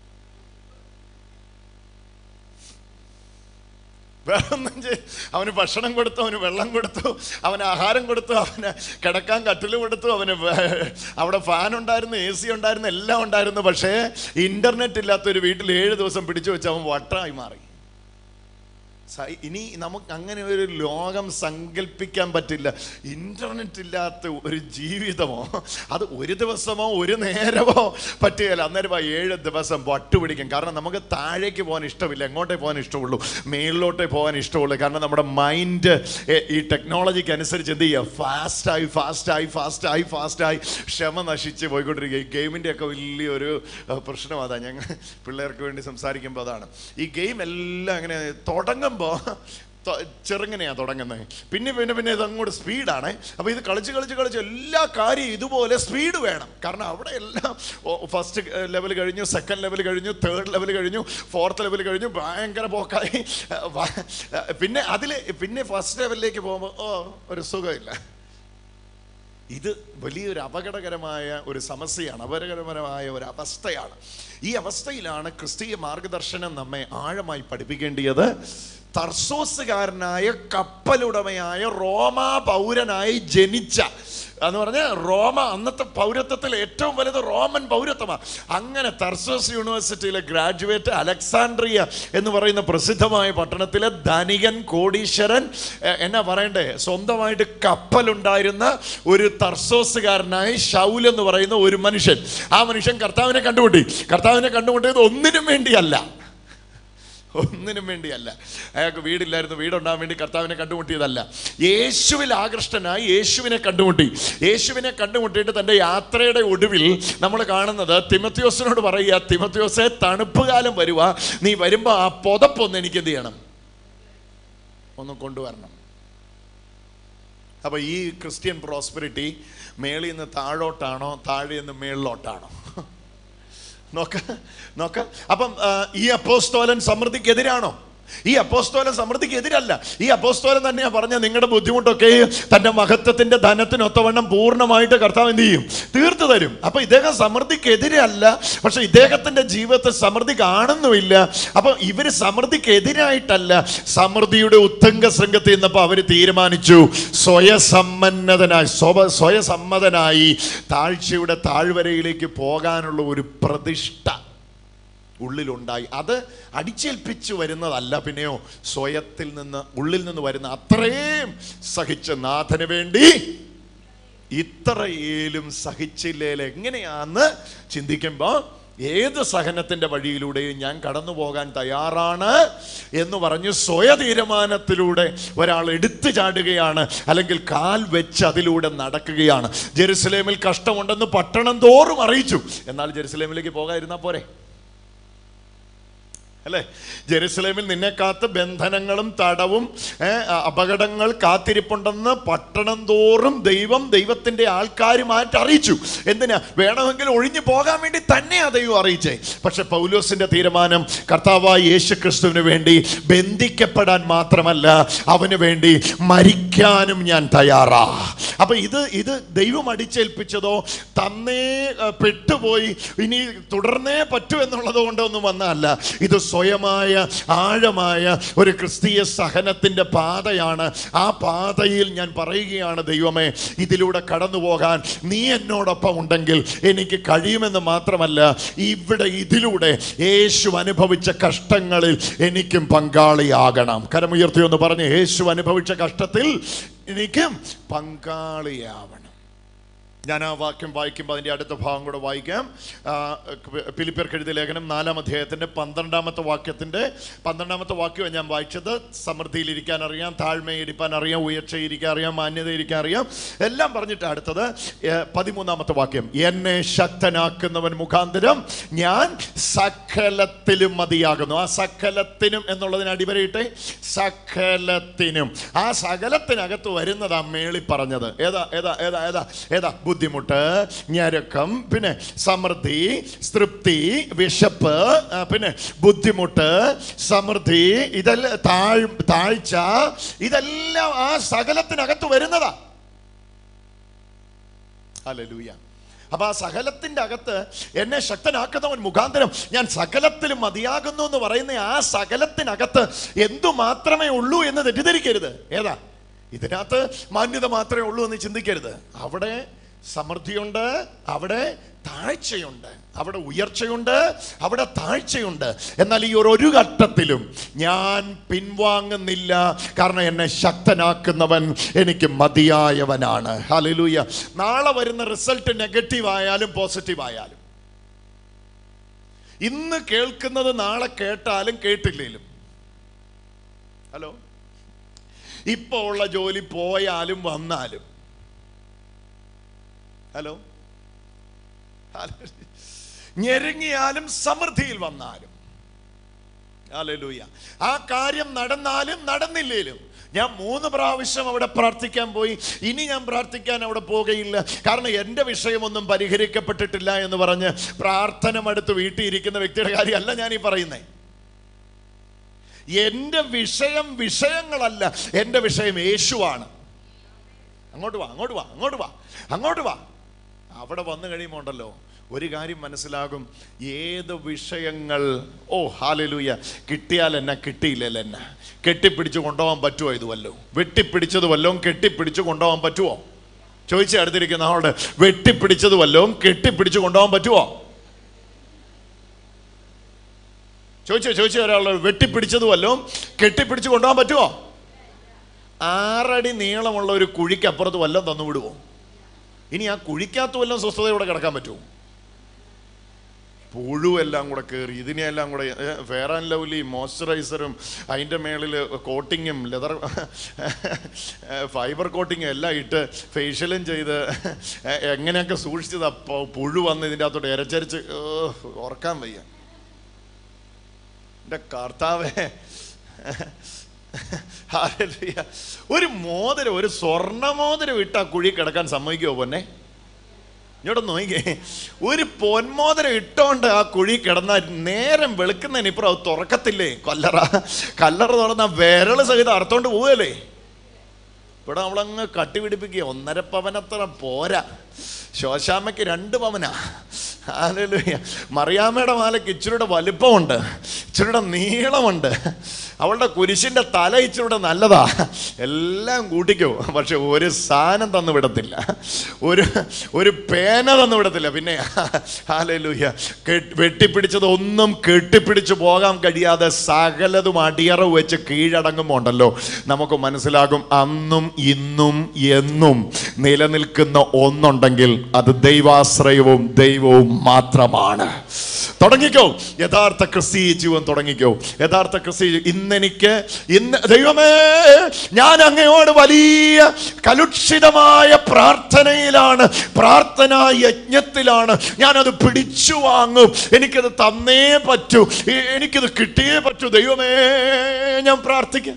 വേറൊന്നും ചെയ് അവന് ഭക്ഷണം കൊടുത്തു, അവന് വെള്ളം കൊടുത്തു, അവന് ആഹാരം കൊടുത്തു, അവന് കിടക്കാൻ കട്ടിൽ കൊടുത്തു, അവന് അവിടെ ഫാൻ ഉണ്ടായിരുന്നു, എ സി ഉണ്ടായിരുന്നു, എല്ലാം ഉണ്ടായിരുന്നു. പക്ഷേ ഇൻ്റർനെറ്റ് ഇല്ലാത്തൊരു വീട്ടിൽ ഏഴ് ദിവസം പിടിച്ചു വെച്ച് അവൻ വട്ടായി മാറി. ഇനി നമുക്ക് അങ്ങനെ ഒരു ലോകം സങ്കല്പിക്കാൻ പറ്റില്ല. ഇൻ്റർനെറ്റ് ഇല്ലാത്ത ഒരു ജീവിതമോ, അത് ഒരു ദിവസമോ ഒരു നേരമോ പറ്റുകയില്ല. അന്നേരം ഏഴ് ദിവസം വട്ടുപിടിക്കും. കാരണം നമുക്ക് താഴേക്ക് പോകാൻ ഇഷ്ടമില്ല, എങ്ങോട്ടേ പോകാൻ ഇഷ്ടമുള്ളൂ? മേളിലോട്ടേ പോകാൻ ഇഷ്ടമുള്ളൂ. കാരണം നമ്മുടെ മൈൻഡ് ഈ ടെക്നോളജിക്ക് അനുസരിച്ച് എന്ത് ചെയ്യുക? ഫാസ്റ്റായി ഫാസ്റ്റായി ഫാസ്റ്റായി ഫാസ്റ്റായി ക്ഷമ നശിച്ച് പോയിക്കൊണ്ടിരിക്കുക. ഈ ഗെയിമിൻ്റെ ഒക്കെ വലിയൊരു പ്രശ്നം അതാണ്. ഞങ്ങൾ പിള്ളേർക്ക് വേണ്ടി സംസാരിക്കുമ്പോൾ അതാണ്. ഈ ഗെയിം എല്ലാം അങ്ങനെ തുടങ്ങുമ്പോൾ ചെറുങ്ങനെയാണ് തുടങ്ങുന്നത്. പിന്നെ പിന്നെ പിന്നെ ഇത് അങ്ങോട്ട് സ്പീഡാണ്. അപ്പോൾ ഇത് കളിച്ച് കളിച്ച് കളിച്ച് എല്ലാ കാര്യവും ഇതുപോലെ സ്പീഡ് വേണം. കാരണം അവിടെ എല്ലാം ഫസ്റ്റ് ലെവൽ കഴിഞ്ഞു, സെക്കൻഡ് ലെവൽ കഴിഞ്ഞു, തേർഡ് ലെവൽ കഴിഞ്ഞു, ഫോർത്ത് ലെവൽ കഴിഞ്ഞു, ഭയങ്കര പോക്കായി. പിന്നെ അതിൽ പിന്നെ ഫസ്റ്റ് ലെവലിലേക്ക് പോകുമ്പോൾ ഓ ഒരു സുഖമില്ല. ഇത് വലിയൊരു അപകടകരമായ ഒരു സമസ്യയാണ്, അപകടകരമായ ഒരു അവസ്ഥയാണ്. ഈ അവസ്ഥയിലാണ് ക്രിസ്തീയ മാർഗദർശനം നമ്മെ ആഴമായി പഠിപ്പിക്കേണ്ടത്. തർസോസുകാരനായ കപ്പലുടമയായ റോമാ പൗരനായി ജനിച്ച എന്ന് പറഞ്ഞാൽ റോമ അന്നത്തെ പൗരത്വത്തിൽ ഏറ്റവും വലുത് റോമൻ പൗരത്വമാണ്. അങ്ങനെ തർസോസ് യൂണിവേഴ്സിറ്റിയിലെ ഗ്രാജുവേറ്റ് അലക്സാൻഡ്രിയ എന്ന് പറയുന്ന പ്രസിദ്ധമായ പട്ടണത്തിലെ ധനികൻ കോടീശ്വരൻ, എന്നാ പറയണ്ടേ, സ്വന്തമായിട്ട് കപ്പലുണ്ടായിരുന്ന ഒരു തർസോസുകാരനായി ശൗൽ എന്ന് പറയുന്ന ഒരു മനുഷ്യൻ. ആ മനുഷ്യൻ കർത്താവിനെ കണ്ടുമുട്ടി. കർത്താവിനെ കണ്ടുമുട്ടിയത് ഒന്നിനും വേണ്ടിയല്ല, ഒന്നിനും വേണ്ടിയല്ല. അയാൾക്ക് വീടില്ലായിരുന്നു, വീടുണ്ടാകാൻ വേണ്ടി കർത്താവിനെ കണ്ടുമുട്ടിയതല്ല. യേശുവിൽ ആകൃഷ്ടനായി യേശുവിനെ കണ്ടുമുട്ടി. യേശുവിനെ കണ്ടുമുട്ടിയിട്ട് തൻ്റെ യാത്രയുടെ ഒടുവിൽ നമ്മൾ കാണുന്നത് തിമോത്തിയോസിനോട് പറയുക, തിമോത്തിയോസെ, തണുപ്പ് കാലം വരുക, നീ വരുമ്പോൾ ആ പുതപ്പൊന്ന് എനിക്ക് എന്ത് ചെയ്യണം, ഒന്ന് കൊണ്ടുവരണം. അപ്പോൾ ഈ ക്രിസ്ത്യൻ പ്രോസ്പെരിറ്റി മേളിൽ നിന്ന് താഴോട്ടാണോ, താഴെ നിന്ന് മേളിലോട്ടാണോ? നോക്ക നോക്ക അപ്പം ഈ അപ്പോസ്തോലൻ സമൃദ്ധിക്കെതിരാണോ? ഈ അപ്പോസ്തോലൻ സമൃദ്ധിക്ക് എതിരല്ല. ഈ അപ്പോസ്തോലൻ തന്നെയാ പറഞ്ഞ, നിങ്ങളുടെ ബുദ്ധിമുട്ടൊക്കെ തൻ്റെ മഹത്വത്തിൻ്റെ ധനത്തിനൊത്തവണ്ണം പൂർണ്ണമായിട്ട് കർത്താവ് എന്ത് ചെയ്യും, തീർത്തു തരും. അപ്പൊ ഇദ്ദേഹം സമൃദ്ധിക്കെതിരല്ല, പക്ഷെ ഇദ്ദേഹത്തിന്റെ ജീവിതത്തിൽ സമൃദ്ധി കാണുന്നുമില്ല. അപ്പൊ ഇവര് സമൃദ്ധിക്കെതിരായിട്ടല്ല, സമൃദ്ധിയുടെ ഉത്തംഗ ശൃംഗത്തിൽ നിന്നപ്പോൾ അവര് തീരുമാനിച്ചു സ്വയസമ്പന്നതനായി സ്വ സ്വയസമ്മതനായി താഴ്ചയുടെ താഴ്വരയിലേക്ക് പോകാനുള്ള ഒരു പ്രതിഷ്ഠ ഉള്ളിലുണ്ടായി. അത് അടിച്ചേൽപ്പിച്ചു വരുന്നതല്ല, പിന്നെയോ സ്വയത്തിൽ നിന്ന്, ഉള്ളിൽ നിന്ന് വരുന്ന അത്രയും സഹിച്ച നാഥന് വേണ്ടി ഇത്രയേലും സഹിച്ചില്ലേൽ എങ്ങനെയാന്ന് ചിന്തിക്കുമ്പോൾ ഏത് സഹനത്തിന്റെ വഴിയിലൂടെയും ഞാൻ കടന്നു പോകാൻ തയ്യാറാണ് എന്ന് പറഞ്ഞ് സ്വയ തീരുമാനത്തിലൂടെ ഒരാൾ എടുത്തു ചാടുകയാണ്, അല്ലെങ്കിൽ കാൽ വെച്ച് അതിലൂടെ നടക്കുകയാണ്. ജെറുസലേമിൽ കഷ്ടമുണ്ടെന്ന് പട്ടണം തോറും അറിയിച്ചു. എന്നാൽ ജെറുസലേമിലേക്ക് പോകാതിരുന്നാൽ പോരെ, അല്ലേ? ജെറുസലേമിൽ നിന്നെ കാത്ത് ബന്ധനങ്ങളും തടവും അപകടങ്ങൾ കാത്തിരിപ്പുണ്ടെന്ന് പട്ടണം തോറും ദൈവം ദൈവത്തിന്റെ ആൾക്കാരുമായിട്ട് അറിയിച്ചു. എന്തിനാ? വേണമെങ്കിൽ ഒഴിഞ്ഞു പോകാൻ വേണ്ടി തന്നെയാ ദൈവം അറിയിച്ചേ. പക്ഷെ പൗലോസിന്റെ തീരുമാനം കർത്താവായ യേശു ക്രിസ്തുവിന് വേണ്ടി ബന്ധിക്കപ്പെടാൻ മാത്രമല്ല, അവന് വേണ്ടി മരിക്കാനും ഞാൻ തയ്യാറാ. അപ്പൊ ഇത് ഇത് ദൈവം അടിച്ചേൽപ്പിച്ചതോ തന്നേ പെട്ടുപോയി ഇനി തുടർന്നേ പറ്റൂ എന്നുള്ളത് കൊണ്ടൊന്നും വന്നതല്ല. ഇത് സ്വയമായ ആഴമായ ഒരു ക്രിസ്തീയ സഹനത്തിന്റെ പാതയാണ്. ആ പാതയിൽ ഞാൻ പറയുകയാണ്, ദൈവമേ, ഇതിലൂടെ കടന്നു പോകാൻ നീ എന്നോടൊപ്പം ഉണ്ടെങ്കിൽ എനിക്ക് കഴിയുമെന്ന് മാത്രമല്ല, ഇവിടെ ഇതിലൂടെ യേശു അനുഭവിച്ച കഷ്ടങ്ങളിൽ എനിക്കും പങ്കാളിയാകണം. കരമുയർത്തി ഒന്ന് പറഞ്ഞ്, യേശു അനുഭവിച്ച കഷ്ടത്തിൽ എനിക്കും പങ്കാളിയാവണം. ഞാൻ ആ വാക്യം വായിക്കുമ്പോൾ അതിൻ്റെ അടുത്ത ഭാഗം കൂടെ വായിക്കാം. ഫിലിപ്പിയർക്ക് എഴുതിയ ലേഖനം നാലാം അധ്യായത്തിൻ്റെ പന്ത്രണ്ടാമത്തെ വാക്യത്തിൻ്റെ പന്ത്രണ്ടാമത്തെ വാക്യമാണ് ഞാൻ വായിച്ചത്. സമൃദ്ധിയിലിരിക്കാൻ അറിയാം, താഴ്മയിരിക്കാൻ അറിയാം, ഉയർച്ചയിരിക്കാൻ അറിയാം, മാന്യതയിരിക്കാൻ അറിയാം, എല്ലാം പറഞ്ഞിട്ട് അടുത്തത് പതിമൂന്നാമത്തെ വാക്യം, എന്നെ ശക്തനാക്കുന്നവൻ മുഖാന്തരം ഞാൻ സകലത്തിലും മതിയാകുന്നു. ആ സകലത്തിനും എന്നുള്ളതിന് അടിവരയിട്ടെ, സകലത്തിനും. ആ സകലത്തിനകത്ത് വരുന്നതാ മേളി പറഞ്ഞത്. ഏതാ ഏതാ ഏതാ ഏതാ ഏതാ ബുദ്ധിമുട്ട്, ഞരക്കം, പിന്നെ സമൃദ്ധി, തൃപ്തി, വിശപ്പ്, പിന്നെ ബുദ്ധിമുട്ട്, സമൃദ്ധി, ഇതെല്ലാം താഴ് താഴ്ച, ഇതെല്ലാം ആ സകലത്തിനകത്ത് വരുന്നതാ. ഹല്ലേലൂയ. അപ്പൊ ആ സകലത്തിന്റെ അകത്ത് എന്നെ ശക്തനാക്കുന്നവൻ മുഖാന്തരം ഞാൻ സകലത്തിലും മതിയാകുന്നു എന്ന് പറയുന്ന ആ സകലത്തിനകത്ത് എന്തു മാത്രമേ ഉള്ളൂ എന്ന് തെറ്റിദ്ധരിക്കരുത്. ഏതാ? ഇതിനകത്ത് മാന്യത മാത്രമേ ഉള്ളൂ എന്ന് ചിന്തിക്കരുത്. അവിടെ സമൃദ്ധിയുണ്ട്, അവിടെ താഴ്ചയുണ്ട്, അവിടെ ഉയർച്ചയുണ്ട്, അവിടെ താഴ്ചയുണ്ട്. എന്നാൽ ഈ ഒരു ഘട്ടത്തിലും ഞാൻ പിൻവാങ്ങുന്നില്ല, കാരണം എന്നെ ശക്തനാക്കുന്നവൻ എനിക്ക് മതിയായവനാണ്. ഹല്ലേലൂയ. നാളെ വരുന്ന റിസൾട്ട് നെഗറ്റീവ് ആയാലും പോസിറ്റീവ് ആയാലും, ഇന്ന് കേൾക്കുന്നത് നാളെ കേട്ടാലും കേട്ടില്ലേലും, ഹലോ, ഇപ്പോൾ ഉള്ള ജോലി പോയാലും വന്നാലും, ഹലോ, ഞെരുങ്ങിയാലും സമൃദ്ധിയിൽ വന്നാലും, ഹല്ലേലൂയ, ആ കാര്യം നടന്നാലും നടന്നില്ലേലും, ഞാൻ മൂന്ന് പ്രാവശ്യം അവിടെ പ്രാർത്ഥിക്കാൻ പോയി, ഇനി ഞാൻ പ്രാർത്ഥിക്കാൻ അവിടെ പോകുകയില്ല, കാരണം എൻ്റെ വിഷയമൊന്നും പരിഹരിക്കപ്പെട്ടിട്ടില്ല എന്ന് പറഞ്ഞ് പ്രാർത്ഥന അടുത്ത് വീട്ടിൽ ഇരിക്കുന്ന വ്യക്തിയുടെ കാര്യമല്ല ഞാൻ ഈ പറയുന്നേ. എൻ്റെ വിഷയം വിഷയങ്ങളല്ല, എൻ്റെ വിഷയം യേശുവാണ്. അങ്ങോട്ട് വാ, അങ്ങോട്ട് വാ, അങ്ങോട്ട് വാ, അങ്ങോട്ട് വാ. അവിടെ വന്നു കഴിയുമ്പോൾ ഉണ്ടല്ലോ ഒരു കാര്യം മനസ്സിലാകും, ഏത് വിഷയങ്ങൾ, ഓ ഹല്ലേലൂയ, കിട്ടിയാൽ എന്നാ, കിട്ടിയില്ലല്ലോ എന്നാ, കെട്ടിപ്പിടിച്ച് കൊണ്ടുപോകാൻ പറ്റുമോ? ഇത് വല്ലോ വെട്ടിപ്പിടിച്ചത് വല്ലതും കെട്ടിപ്പിടിച്ച് കൊണ്ടുപോകാൻ പറ്റുമോ? ചോദിച്ച അടുത്തിരിക്കുന്ന ആളോട്, വെട്ടിപ്പിടിച്ചത് വല്ലതും കെട്ടിപ്പിടിച്ച് കൊണ്ടുപോകാൻ പറ്റുമോ? ചോദിച്ചോ ചോദിച്ചോ ഒരാളോട്, വെട്ടിപ്പിടിച്ചത് വല്ലതും കെട്ടിപ്പിടിച്ച് കൊണ്ടുപോകാൻ പറ്റുമോ? ആറടി നീളമുള്ള ഒരു കുഴിക്ക് അപ്പുറത്ത് വല്ലതും തന്നു വിടുമോ? ഇനി ആ കുഴിക്കകത്ത് വല്ലതും സ്വസ്ഥതയോടെ കിടക്കാൻ പറ്റുമോ? പുഴുവെല്ലാം കൂടെ കയറി ഇതിനെയെല്ലാം കൂടെ ഫെയർ ആൻഡ് ലവ്ലി മോയ്സ്ചറൈസറും അതിൻ്റെ മേളിൽ കോട്ടിങ്ങും ലെതർ ഫൈബർ കോട്ടിങ്ങും എല്ലാം ഇട്ട് ഫേഷ്യലും ചെയ്ത് എങ്ങനെയൊക്കെ സൂക്ഷിച്ചത്. അപ്പോൾ പുഴു വന്ന് ഇതിൻ്റെ അകത്തോട്ട് ഇരച്ചരിച്ച് ഓർക്കാൻ വയ്യ. എൻ്റെ കർത്താവേ, ഒരു മോതിരം, ഒരു സ്വർണ്ണ മോതിരം ഇട്ട് ആ കുഴി കിടക്കാൻ സമ്മതിക്കുമോ പൊന്നെ? ഇങ്ങോട്ട് നോക്കിക്കേ, ഒരു പൊന്മോതിരം ഇട്ടോണ്ട് ആ കുഴി കിടന്നാൽ നേരം വെളുക്കുന്നതിനിപ്പുറം അത് തുറക്കത്തില്ലേ? കല്ലറ കല്ലറ തുറന്ന വിരൽ സഹിതം അറുത്തോണ്ട് പോവുകയല്ലേ? ഇവിടെ നമ്മളങ്ങ് കട്ടിപിടിപ്പിക്കുക. ഒന്നര പവനത്ര പോരാ, ശോശാമ്മയ്ക്ക് രണ്ട് പവനാ. ഹല്ലേലൂയ. മറിയാമ്മയുടെ മാലയ്ക്ക് ഇച്ചിരിയുടെ വലിപ്പമുണ്ട്, ഇച്ചിരിയുടെ നീളമുണ്ട്, അവളുടെ കുരിശിൻ്റെ തല ഇച്ചിരിയുടെ നല്ലതാ. എല്ലാം കൂട്ടിക്കോ, പക്ഷെ ഒരു സാധനം തന്നു വിടത്തില്ല, ഒരു ഒരു പേന തന്നു വിടത്തില്ല. പിന്നെ ഹല്ലേലൂയ, വെട്ടിപ്പിടിച്ചത് ഒന്നും കെട്ടിപ്പിടിച്ചു പോകാൻ കഴിയാതെ സകലതും അടിയറവ് വെച്ച് കീഴടങ്ങുമ്പോണ്ടല്ലോ നമുക്ക് മനസ്സിലാകും അന്നും ഇന്നും എന്നും നിലനിൽക്കുന്ന ഒന്നുണ്ടെങ്കിൽ അത് ദൈവാശ്രയവും ദൈവവും മാത്രമാണ്. തുടങ്ങിക്കോ യഥാർത്ഥ ക്രിസ്തീയ ജീവൻ, തുടങ്ങിക്കോ യഥാർത്ഥ ക്രിസ്തീയ. ഇന്നെനിക്ക് ഇന്ന് ദൈവമേ, ഞാൻ അങ്ങയോട് വലിയ കലുഷിതമായ പ്രാർത്ഥനയിലാണ്, പ്രാർത്ഥനാ യജ്ഞത്തിലാണ്. ഞാനത് പിടിച്ചു വാങ്ങും, എനിക്കത് തന്നേ പറ്റൂ, എനിക്കത് കിട്ടിയേ പറ്റൂ. ദൈവമേ, ഞാൻ പ്രാർത്ഥിക്കാം.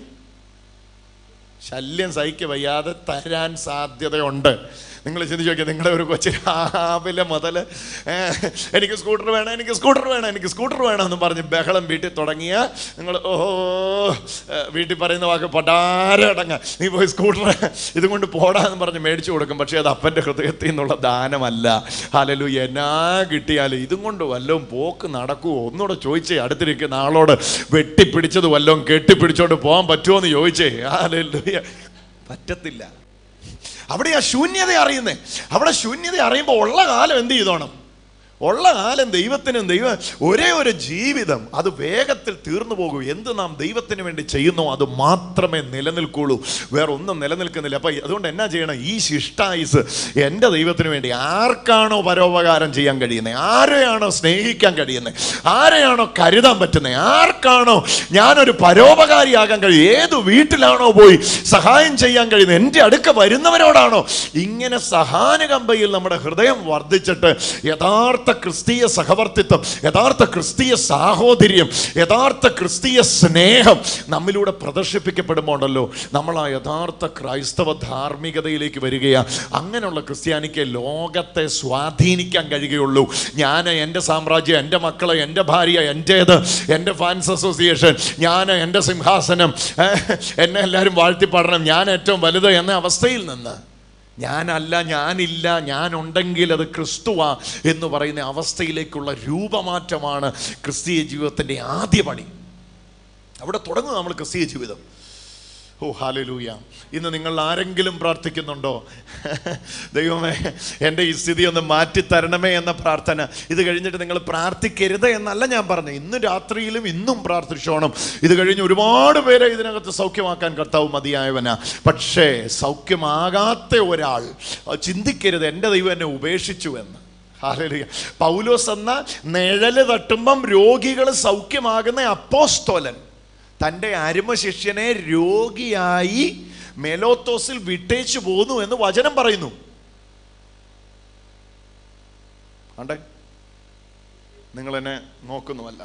ശല്യം സഹിക്ക വയ്യാതെ തരാൻ സാധ്യതയുണ്ട്. നിങ്ങൾ ചിന്തിച്ച് നോക്കിയാൽ, നിങ്ങളുടെ ഒരു കൊച്ചു രാവിലെ മുതൽ എനിക്ക് സ്കൂട്ടർ വേണം, എനിക്ക് സ്കൂട്ടർ വേണം, എനിക്ക് സ്കൂട്ടർ വേണം എന്ന് പറഞ്ഞ് ബഹളം വീട്ടിൽ തുടങ്ങിയ നിങ്ങൾ ഓഹോ, വീട്ടിൽ പറയുന്ന വാക്ക് പടാരടങ്ങ, നീ പോയി സ്കൂട്ടർ ഇതും കൊണ്ട് പോടാന്ന് പറഞ്ഞ് മേടിച്ചു കൊടുക്കും. പക്ഷേ അത് അപ്പൻ്റെ ഹൃദയത്തിൽ നിന്നുള്ള ദാനമല്ല. ഹല്ലേലൂയ. എന്നാ കിട്ടിയാലും ഇതും കൊണ്ട് വല്ലതും പോക്ക് നടക്കുമോ? ഒന്നുകൂടെ ചോദിച്ചേ അടുത്തിരിക്കുന്ന ആളോട്, വെട്ടിപ്പിടിച്ചത് വല്ലതും കെട്ടിപ്പിടിച്ചോണ്ട് പോകാൻ പറ്റുമോ എന്ന് ചോദിച്ചേ. ഹല്ലേലൂയ. പറ്റത്തില്ല. അവിടെ ആ ശൂന്യത അറിയുന്നേ. അവിടെ ശൂന്യത അറിയുമ്പോൾ ഉള്ള കാലം എന്ത് ചെയ്തോണം? ഉള്ള കാലം ദൈവത്തിനും ദൈവ ഒരേ ഒരു ജീവിതം, അത് വേഗത്തിൽ തീർന്നു പോകൂ. എന്ത് നാം ദൈവത്തിന് വേണ്ടി ചെയ്യുന്നോ അത് മാത്രമേ നിലനിൽക്കുള്ളൂ, വേറെ ഒന്നും നിലനിൽക്കുന്നില്ല. അപ്പം അതുകൊണ്ട് എന്നാ ചെയ്യണം? ഈ ശിഷ്ടായുസ് എൻ്റെ ദൈവത്തിന് വേണ്ടി ആർക്കാണോ പരോപകാരം ചെയ്യാൻ കഴിയുന്നത്, ആരെയാണോ സ്നേഹിക്കാൻ കഴിയുന്നത്, ആരെയാണോ കരുതാൻ പറ്റുന്നത്, ആർക്കാണോ ഞാനൊരു പരോപകാരിയാകാൻ കഴിയും, ഏത് വീട്ടിലാണോ പോയി സഹായം ചെയ്യാൻ കഴിയുന്നത്, എൻ്റെ അടുക്ക വരുന്നവരോടാണോ, ഇങ്ങനെ സഹാനുകമ്പയിൽ നമ്മുടെ ഹൃദയം വർദ്ധിച്ചിട്ട് യഥാർത്ഥ ക്രിസ്തീയ സഹവർത്തിത്വം, യഥാർത്ഥ ക്രിസ്തീയ സാഹോദര്യം, യഥാർത്ഥ ക്രിസ്തീയ സ്നേഹം നമ്മിലൂടെ പ്രദർശിപ്പിക്കപ്പെടുമ്പോൾ ഉണ്ടല്ലോ, നമ്മൾ ആ യഥാർത്ഥ ക്രൈസ്തവ ധാർമ്മികതയിലേക്ക് വരികയാണ്. അങ്ങനെയുള്ള ക്രിസ്ത്യാനിക്ക് ലോകത്തെ സ്വാധീനിക്കാൻ കഴിയുകയുള്ളൂ. ഞാൻ എൻ്റെ സാമ്രാജ്യം, എൻ്റെ മക്കളെ, എൻ്റെ ഭാര്യ എൻ്റേത്, എൻ്റെ ഫാൻസ് അസോസിയേഷൻ, ഞാൻ എൻ്റെ സിംഹാസനം, എന്നെ എല്ലാവരും വാഴ്ത്തിപ്പാടണം, ഞാൻ ഏറ്റവും വലുത് എന്ന അവസ്ഥയിൽ നിന്ന് ഞാനല്ല, ഞാനില്ല, ഞാനുണ്ടെങ്കിൽ അത് ക്രിസ്തുവാ എന്ന് പറയുന്ന അവസ്ഥയിലേക്കുള്ള രൂപമാറ്റമാണ് ക്രിസ്തീയ ജീവിതത്തിൻ്റെ ആദ്യ പണി. അവിടെ തുടങ്ങും നമ്മൾ ക്രിസ്തീയ ജീവിതം. Oh hallelujah. ഇന്ന് നിങ്ങൾ ആരെങ്കിലും പ്രാർത്ഥിക്കുന്നുണ്ടോ, ദൈവമേ എൻ്റെ ഈ സ്ഥിതി ഒന്ന് മാറ്റിത്തരണമേ എന്ന പ്രാർത്ഥന? ഇത് കഴിഞ്ഞിട്ട് നിങ്ങൾ പ്രാർത്ഥിക്കരുത് എന്നല്ല ഞാൻ പറഞ്ഞു. ഇന്ന് രാത്രിയിലും ഇന്നും പ്രാർത്ഥിച്ചോണം. ഇത് കഴിഞ്ഞ് ഒരുപാട് പേരെ ഇതിനകത്ത് സൗഖ്യമാക്കാൻ കർത്താവ് മതിയായവനാ. പക്ഷേ സൗഖ്യമാകാത്ത ഒരാൾ ചിന്തിക്കരുത് എൻ്റെ ദൈവം എന്നെ ഉപേക്ഷിച്ചു എന്ന്. ഹല്ലേലൂയ. പൗലോസ് എന്ന നിഴല് തട്ടുമ്പം രോഗികൾ സൗഖ്യമാകുന്ന അപ്പോസ്തലൻ തൻ്റെ അരുമ ശിഷ്യനെ രോഗിയായി മെലോത്തോസിൽ വിട്ടേച്ചു പോന്നു എന്ന് വചനം പറയുന്നു. ആണ്ടേ, നിങ്ങൾ എന്നെ നോക്കുന്നുമല്ല.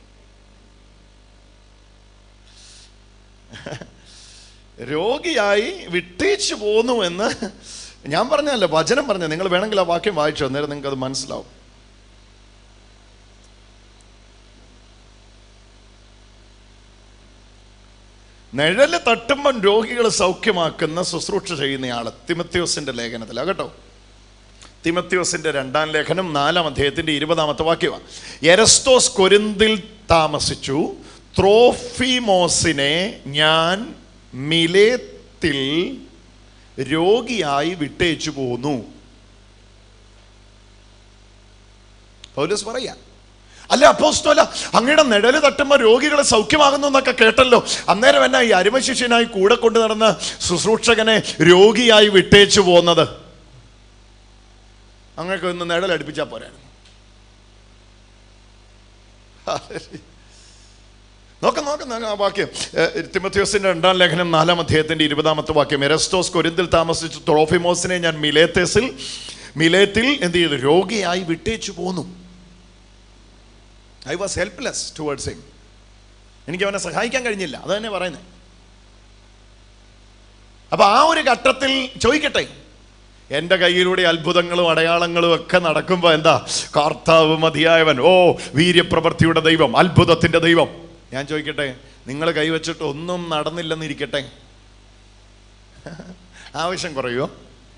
രോഗിയായി വിട്ടേച്ചു പോന്നു എന്ന് ഞാൻ പറഞ്ഞല്ല, വചനം പറഞ്ഞ. നിങ്ങൾ വേണമെങ്കിൽ ആ വാക്യം വായിച്ചു, അന്നേരം നിങ്ങൾക്ക് അത് മനസ്സിലാവും. നിഴല് തട്ടുമ്പം രോഗികളെ സൗഖ്യമാക്കുന്ന ശുശ്രൂഷ ചെയ്യുന്നയാള് തിമത്യോസിന്റെ ലേഖനത്തിലാ കേട്ടോ. തിമത്യോസിന്റെ രണ്ടാം ലേഖനം നാലാം അധ്യായത്തിന്റെ ഇരുപതാമത്തെ വാക്യമാണ്. എരസ്തോസ് കൊരിന്തിൽ താമസിച്ചു, ത്രോഫിമോസിനെ ഞാൻ മിലേത്തിൽ രോഗിയായി വിട്ടേച്ചു പോന്നു. പൗലോസ് പറയാ, അല്ല അപ്പോസ്തല, അങ്ങയുടെ നിഴല് തട്ടുമ്പോൾ രോഗികളെ സൗഖ്യമാകുന്നു എന്നൊക്കെ കേട്ടല്ലോ, അന്നേരം എന്നാ ഈ അരുമശിഷ്യനായി കൂടെ കൊണ്ടു നടന്ന ശുശ്രൂഷകനെ രോഗിയായി വിട്ടേച്ചു പോകുന്നത്? അങ്ങനെയൊക്കെ ഒന്ന് നിഴലടുപ്പിച്ചാൽ പോരായിരുന്നു. നോക്കാം നോക്കാം ആ വാക്യം, തിമോഥെയോസിന്റെ രണ്ടാം ലേഖനം നാലാം അധ്യായത്തിന്റെ ഇരുപതാമത്തെ വാക്യം. എരസ്തോസ് കൊരിന്തിൽ താമസിച്ചു ത്രോഫിമോസിനെ ഞാൻ മിലേത്തസിൽ മിലേത്തിൽ എന്ത് ചെയ്തു? രോഗിയായി വിട്ടേച്ചു പോന്നു. I was helpless towards him. എനിക്ക് അവനെ സഹായിക്കാൻ കഴിഞ്ഞില്ല, അത് തന്നെ പറയുന്നത്. അപ്പൊ ആ ഒരു ഘട്ടത്തിൽ ചോദിക്കട്ടെ, എൻ്റെ കയ്യിലൂടെ അത്ഭുതങ്ങളും അടയാളങ്ങളും ഒക്കെ നടക്കുമ്പോൾ എന്താ? കർത്താവ് മതിയായവൻ, ഓ വീര്യപ്രവൃത്തിയുടെ ദൈവം, അത്ഭുതത്തിന്റെ ദൈവം. ഞാൻ ചോദിക്കട്ടെ, നിങ്ങൾ കൈവച്ചിട്ട് ഒന്നും നടന്നില്ലെന്നിരിക്കട്ടെ, ആവശ്യം കുറയുമോ?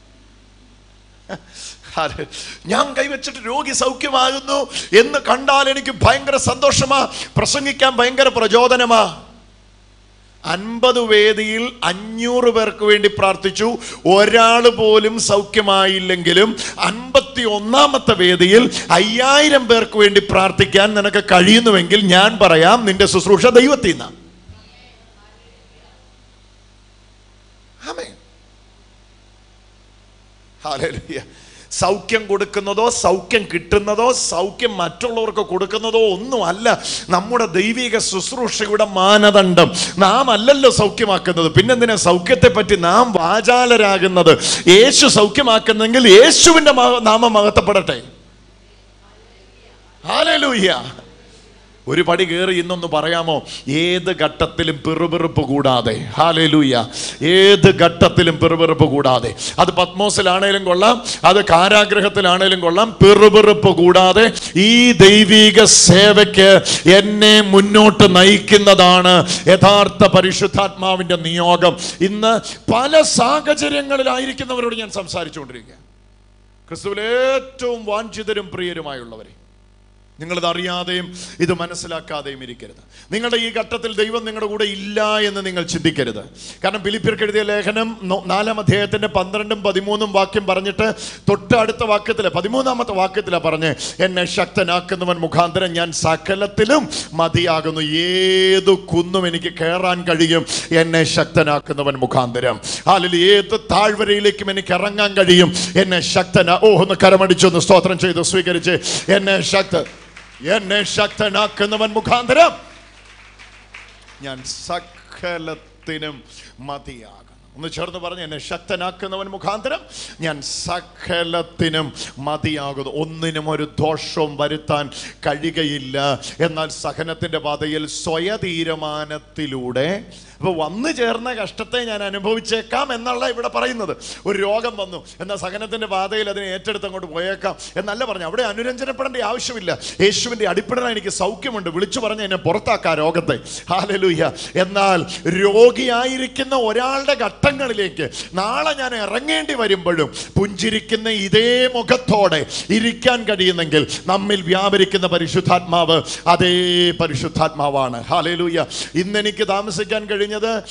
ഞാൻ കൈവച്ചിട്ട് രോഗി സൗഖ്യമാകുന്നു എന്ന് കണ്ടാൽ എനിക്ക് ഭയങ്കര സന്തോഷമാ, പ്രസംഗിക്കാൻ ഭയങ്കര പ്രചോദനമാ. അൻപത് വേദിയിൽ അഞ്ഞൂറ് പേർക്ക് വേണ്ടി പ്രാർത്ഥിച്ചു, ഒരാൾ പോലും സൗഖ്യമായില്ലെങ്കിലും അൻപത്തി ഒന്നാമത്തെ വേദിയിൽ അയ്യായിരം പേർക്ക് വേണ്ടി പ്രാർത്ഥിക്കാൻ നിനക്ക് കഴിയുന്നുവെങ്കിൽ ഞാൻ പറയാം, നിന്റെ ശുശ്രൂഷ ദൈവത്തിൽ നിന്നാ. ആമേൻ. ഹല്ലേലൂയ. സൗഖ്യം കൊടുക്കുന്നതോ സൗഖ്യം കിട്ടുന്നതോ സൗഖ്യം മറ്റുള്ളവർക്ക് കൊടുക്കുന്നതോ ഒന്നുമല്ല നമ്മുടെ ദൈവിക ശുശ്രൂഷയുടെ മാനദണ്ഡം. നാം അല്ലല്ലോ സൗഖ്യമാക്കുന്നത്, പിന്നെന്തിനാ സൗഖ്യത്തെ പറ്റി നാം വാചാലരാകുന്നത്? യേശു സൗഖ്യമാക്കുന്നെങ്കിൽ യേശുവിന്റെ നാമം മഹത്വപ്പെടട്ടെ. ഹല്ലേലൂയ. ഒരു പടി കയറി ഇന്നൊന്ന് പറയാമോ? ഏത് ഘട്ടത്തിലും പിറുപിറുപ്പ് കൂടാതെ, ഹല്ലേലൂയ, ഏത് ഘട്ടത്തിലും പിറുപിറുപ്പ് കൂടാതെ, അത് പത്മോസിലാണേലും കൊള്ളാം, അത് കാരാഗ്രഹത്തിലാണേലും കൊള്ളാം, പിറുപിറുപ്പ് കൂടാതെ ഈ ദൈവിക സേവയ്ക്ക് എന്നെ മുന്നോട്ട് നയിക്കുന്നതാണ് യഥാർത്ഥ പരിശുദ്ധാത്മാവിന്റെ നിയോഗം. ഇന്ന് പല സാഹചര്യങ്ങളിലായിരിക്കുന്നവരോട് ഞാൻ സംസാരിച്ചുകൊണ്ടിരിക്കുക. ക്രിസ്തുവിൽ ഏറ്റവും വാഞ്ചിതരും പ്രിയരുമായുള്ളവരെ, നിങ്ങളിത് അറിയാതെയും ഇത് മനസ്സിലാക്കാതെയും ഇരിക്കരുത്. നിങ്ങളുടെ ഈ ഘട്ടത്തിൽ ദൈവം നിങ്ങളുടെ കൂടെ ഇല്ല എന്ന് നിങ്ങൾ ചിന്തിക്കരുത്. കാരണം ഫിലിപ്പിയർക്ക് എഴുതിയ ലേഖനം നാലാം അധ്യായത്തിന്റെ പന്ത്രണ്ടും പതിമൂന്നും വാക്യം പറഞ്ഞിട്ട് തൊട്ട് അടുത്ത വാക്യത്തില് പതിമൂന്നാമത്തെ വാക്യത്തിലാണ് പറഞ്ഞ്, എന്നെ ശക്തനാക്കുന്നവൻ മുഖാന്തരം ഞാൻ സകലത്തിലും മതിയാകുന്നു. ഏതു കുന്നും എനിക്ക് കയറാൻ കഴിയും എന്നെ ശക്തനാക്കുന്നവൻ മുഖാന്തരം. അല്ലെങ്കിൽ ഏത് താഴ്വരയിലേക്കും എനിക്ക് ഇറങ്ങാൻ കഴിയും എന്നെ ശക്തനാ. ഓ, ഒന്ന് കരമടിച്ചൊന്ന് സ്തോത്രം ചെയ്ത് സ്വീകരിച്ച്, എന്നെ ശക്ത എന്നെ ശക്തനാക്കുന്നവൻ മുഖാന്തരം ഞാൻ സകലത്തിനും മതിയാകും. ഒന്ന് ചേർന്ന് പറഞ്ഞ്, എന്നെ ശക്തനാക്കുന്നവൻ മുഖാന്തരം ഞാൻ സകലത്തിനും മതിയാകുന്നു. ഒന്നിനും ഒരു ദോഷവും വരുത്താൻ കഴിയുകയില്ല. എന്നാൽ സഹനത്തിന്റെ പാതയിൽ സ്വയതീരുമാനത്തിലൂടെ അപ്പോൾ വന്നു ചേർന്ന കഷ്ടത്തെ ഞാൻ അനുഭവിച്ചേക്കാം എന്നല്ല ഇവിടെ പറയുന്നത്. ഒരു രോഗം വന്നു, എന്നാൽ സഹനത്തിന്റെ പാതയിൽ അതിനെ ഏറ്റെടുത്ത് അങ്ങോട്ട് പോയേക്കാം എന്നല്ല പറഞ്ഞു. അവിടെ അനുരഞ്ജനപ്പെടേണ്ട ആവശ്യമില്ല. യേശുവിന്റെ അടിപ്പിടന എനിക്ക് സൗഖ്യമുണ്ട്, വിളിച്ചു പറഞ്ഞ് എന്നെ പുറത്താക്കാം രോഗത്തെ. ഹല്ലേലൂയ. എന്നാൽ രോഗിയായിരിക്കുന്ന ഒരാളുടെ ഘട്ടങ്ങളിലേക്ക് നാളെ ഞാൻ ഇറങ്ങേണ്ടി വരുമ്പോഴും പുഞ്ചിരിക്കുന്ന ഇതേ മുഖത്തോടെ ഇരിക്കാൻ കഴിയുന്നെങ്കിൽ നമ്മിൽ വ്യാപരിക്കുന്ന പരിശുദ്ധാത്മാവ് അതേ പരിശുദ്ധാത്മാവാണ്. ഹല്ലേലൂയ. ഇന്നെനിക്ക് താമസിക്കാൻ കഴിഞ്ഞ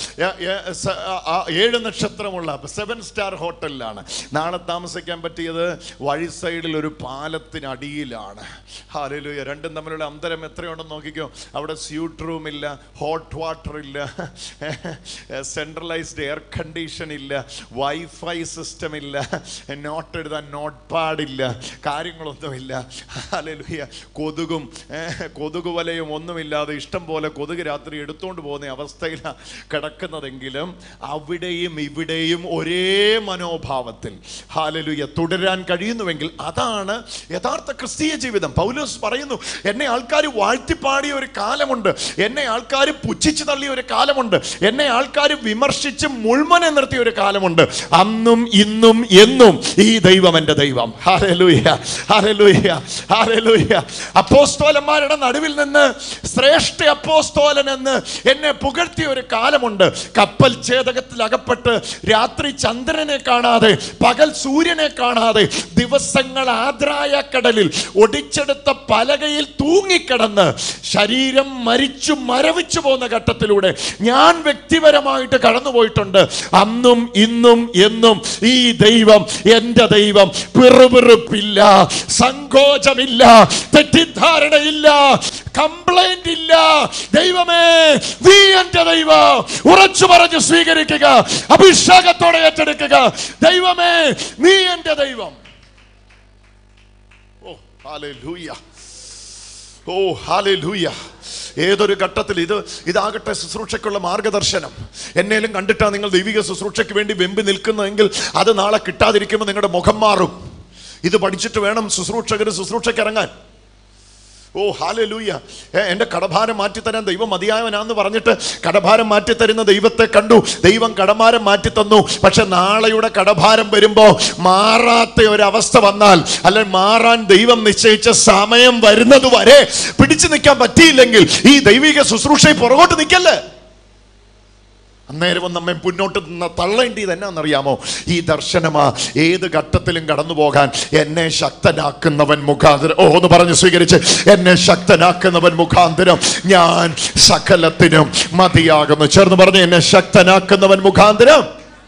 ഏഴ് നക്ഷത്രമുള്ള സെവൻ സ്റ്റാർ ഹോട്ടലിലാണ്. നാളെ താമസിക്കാൻ പറ്റിയത് വഴി സൈഡിൽ ഒരു പാലത്തിനടിയിലാണ്. ഹല്ലേലൂയ. രണ്ടും തമ്മിലുള്ള അന്തരം എത്രയുണ്ടെന്ന് നോക്കിക്കോ. അവിടെ സ്യൂട്ട് റൂം ഇല്ല, ഹോട്ട് വാട്ടർ ഇല്ല, സെൻട്രലൈസ്ഡ് എയർ കണ്ടീഷൻ ഇല്ല, വൈഫൈ സിസ്റ്റം ഇല്ല, നോട്ട് എഴുതാൻ നോട്ട് പാടില്ല, കാര്യങ്ങളൊന്നുമില്ല. ഹല്ലേലൂയ. കൊതുകും കൊതുക് വലയും ഒന്നുമില്ലാതെ ഇഷ്ടം പോലെ കൊതുക് രാത്രി എടുത്തുകൊണ്ട് പോകുന്ന അവസ്ഥയിലാണ് കിടക്കുന്നതെങ്കിലും അവിടെയും ഇവിടെയും ഒരേ മനോഭാവത്തിൽ ഹല്ലേലൂയ തുടരാൻ കഴിയുന്നുവെങ്കിൽ അതാണ് യഥാർത്ഥ ക്രിസ്തീയ ജീവിതം. പൗലോസ് പറയുന്നു, എന്നെ ആൾക്കാർ വാഴ്ത്തിപ്പാടിയ ഒരു കാലമുണ്ട്, എന്നെ ആൾക്കാർ പുച്ഛിച്ചു തള്ളിയ ഒരു കാലമുണ്ട്, എന്നെ ആൾക്കാർ വിമർശിച്ച് മുൾമനെ നിർത്തിയ ഒരു കാലമുണ്ട്. അന്നും ഇന്നും എന്നും ഈ ദൈവം എൻ്റെ ദൈവം. Hallelujah, hallelujah, hallelujah. അപ്പോസ്തലന്മാരുടെ നടുവിൽ നിന്ന് ശ്രേഷ്ഠ അപ്പോസ്തലൻ എന്ന് എന്നെ പുകഴ്ത്തിയ ഒരു കാലമുണ്ട്. കപ്പൽ ഛേദകത്തിൽ അകപ്പെട്ട് രാത്രി ചന്ദ്രനെ കാണാതെ പകൽ സൂര്യനെ കാണാതെ ദിവസങ്ങൾ ആദ്രായ കടലിൽ ഒടിച്ചെടുത്ത പലകയിൽ തൂങ്ങിക്കിടന്ന് ശരീരം മരിച്ചു മരവിച്ചു പോകുന്ന ഘട്ടത്തിലൂടെ ഞാൻ വ്യക്തിപരമായിട്ട് കടന്നുപോയിട്ടുണ്ട്. അന്നും ഇന്നും എന്നും ഈ ദൈവം, എന്റെ ദൈവം, പിറുപിറുപ്പില്ല, സങ്കോചമില്ല, തെറ്റിദ്ധാരണയില്ല, കംപ്ലൈന്റ് ഇല്ല. ദൈവമേ, നീ എന്റെ ദൈവം. ഉറച്ചു പറഞ്ഞു സ്വീകരിക്കുക, അഭിഷേകത്തോടെ ഏറ്റെടുക്കുക. ദൈവമേ, നീ എന്റെ ദൈവം. Oh hallelujah, oh hallelujah. ഏതൊരു ഘട്ടത്തിൽ ഇത് ഇതാകട്ടെ ശുശ്രൂഷയ്ക്കുള്ള മാർഗദർശനം. എന്നേലും കണ്ടിട്ടാ നിങ്ങൾ ദൈവിക ശുശ്രൂഷയ്ക്ക് വേണ്ടി വെമ്പി നിൽക്കുന്നതെങ്കിൽ അത് നാളെ കിട്ടാതിരിക്കുമ്പോൾ നിങ്ങളുടെ മുഖം മാറും. ഇത് പഠിച്ചിട്ട് വേണം ശുശ്രൂഷകർ ശുശ്രൂഷയ്ക്ക് ഇറങ്ങാൻ. Oh hallelujah. എൻ്റെ കടഭാരം മാറ്റിത്തരാൻ ദൈവം മതിയായവനാന്ന് പറഞ്ഞിട്ട് കടഭാരം മാറ്റിത്തരുന്ന ദൈവത്തെ കണ്ടു. ദൈവം കടഭാരം മാറ്റിത്തന്നു. പക്ഷെ നാളെയുടെ കടഭാരം വരുമ്പോ മാറാത്ത ഒരവസ്ഥ വന്നാൽ, അല്ലെങ്കിൽ മാറാൻ ദൈവം നിശ്ചയിച്ച സമയം വരുന്നത് വരെ പിടിച്ചു നിൽക്കാൻ പറ്റിയില്ലെങ്കിൽ ഈ ദൈവിക ശുശ്രൂഷയിൽ പുറകോട്ട് നിൽക്കല്ലേ. അന്നേരം നമ്മെ മുന്നോട്ട് തള്ളേണ്ടിയത് എന്നാണെന്നറിയാമോ? ഈ ദർശനമാ ഏത് ഘട്ടത്തിലും കടന്നു പോകാൻ എന്നെ ശക്തനാക്കുന്നവൻ മുഖാന്തരം. ഓ ഒന്ന് പറഞ്ഞ് സ്വീകരിച്ച്, എന്നെ ശക്തനാക്കുന്നവൻ മുഖാന്തരം ഞാൻ സകലത്തിനും മതിയാകുന്നു. ചേർന്ന് പറഞ്ഞ്, എന്നെ ശക്തനാക്കുന്നവൻ മുഖാന്തരം.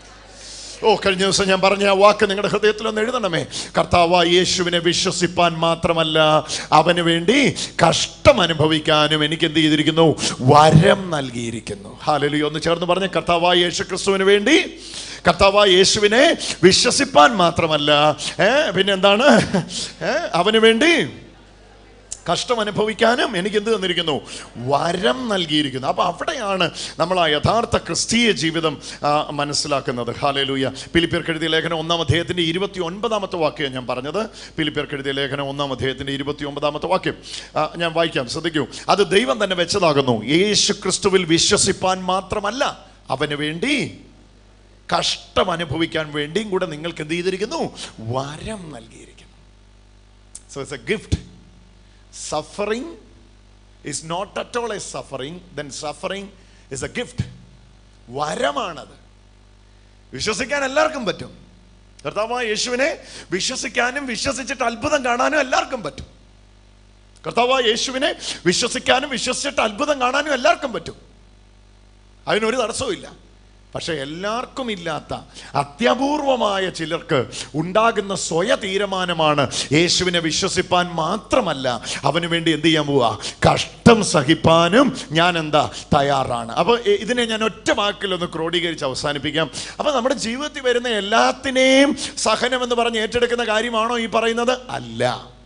ഓ കഴിഞ്ഞ ദിവസം ഞാൻ പറഞ്ഞ ആ വാക്ക് നിങ്ങളുടെ ഹൃദയത്തിലൊന്ന് എഴുതണമേ. കർത്താവായ യേശുവിനെ വിശ്വസിപ്പാൻ മാത്രമല്ല, അവന് വേണ്ടി കഷ്ടം അനുഭവിക്കാനും എനിക്ക് എന്ത് ചെയ്തിരിക്കുന്നു? വരം നൽകിയിരിക്കുന്നു. ഹല്ലേലൂയ. ഒന്ന് ചേർന്ന് പറഞ്ഞ, കർത്താവായ യേശു ക്രിസ്തുവിന് വേണ്ടി, കർത്താവായ യേശുവിനെ വിശ്വസിപ്പാൻ മാത്രമല്ല, ഏഹ് പിന്നെ എന്താണ്, ഏഹ് അവന് വേണ്ടി കഷ്ടം അനുഭവിക്കാനും എനിക്ക് എന്ത് തന്നിരിക്കുന്നു? വരം നൽകിയിരിക്കുന്നു. അപ്പൊ അവിടെയാണ് നമ്മൾ ആ യഥാർത്ഥ ക്രിസ്തീയ ജീവിതം മനസ്സിലാക്കുന്നത്. ഹല്ലേലൂയ. ഫിലിപ്പിയർക്ക് എഴുതിയ ലേഖനം ഒന്നാം അധ്യായത്തിന്റെ ഇരുപത്തി ഒൻപതാമത്തെ വാക്യം ഞാൻ പറഞ്ഞത്. ഫിലിപ്പിയർക്ക് എഴുതിയ ലേഖനം ഒന്നാം അധ്യായത്തിന്റെ ഇരുപത്തി ഒമ്പതാമത്തെ വാക്യം ഞാൻ വായിക്കാം, ശ്രദ്ധിക്കൂ. അത് ദൈവം തന്നെ വെച്ചതാകുന്നു, യേശു ക്രിസ്തുവിൽ വിശ്വസിപ്പാൻ മാത്രമല്ല, അവന് വേണ്ടി കഷ്ടം അനുഭവിക്കാൻ വേണ്ടിയും കൂടെ നിങ്ങൾക്ക് എന്ത് ചെയ്തിരിക്കുന്നു? വരം നൽകിയിരിക്കുന്നു. So it's a gift. Suffering is not at all a suffering, then suffering is a gift. വരമാണത്. വിശ്വസിക്കാൻ എല്ലാവർക്കും പറ്റും. കർത്താവായ യേശുവിനെ വിശ്വസിക്കാനും വിശ്വസിച്ചിട്ട് അത്ഭുതം കാണാനും എല്ലാവർക്കും പറ്റും. കർത്താവായ യേശുവിനെ വിശ്വസിക്കാനും വിശ്വസിച്ചിട്ട് അത്ഭുതം കാണാനും എല്ലാവർക്കും പറ്റും. അതിനൊരു തടസ്സവും ഇല്ല. പക്ഷെ എല്ലാവർക്കും ഇല്ലാത്ത അത്യപൂർവമായ ചിലർക്ക് ഉണ്ടാകുന്ന സ്വയ തീരുമാനമാണ് യേശുവിനെ വിശ്വസിപ്പാൻ മാത്രമല്ല, അവന് വേണ്ടി എന്ത് ചെയ്യാൻ പോവാ? കഷ്ടം സഹിപ്പാനും ഞാൻ എന്താ തയ്യാറാണ്. അപ്പോൾ ഇതിനെ ഞാൻ ഒറ്റ വാക്കിലൊന്ന് ക്രോഡീകരിച്ച് അവസാനിപ്പിക്കാം. അപ്പോൾ നമ്മുടെ ജീവിതത്തിൽ വരുന്ന എല്ലാത്തിനെയും സഹനം എന്ന് പറഞ്ഞ് ഏറ്റെടുക്കുന്ന കാര്യമാണോ ഈ പറയുന്നത്? അല്ല.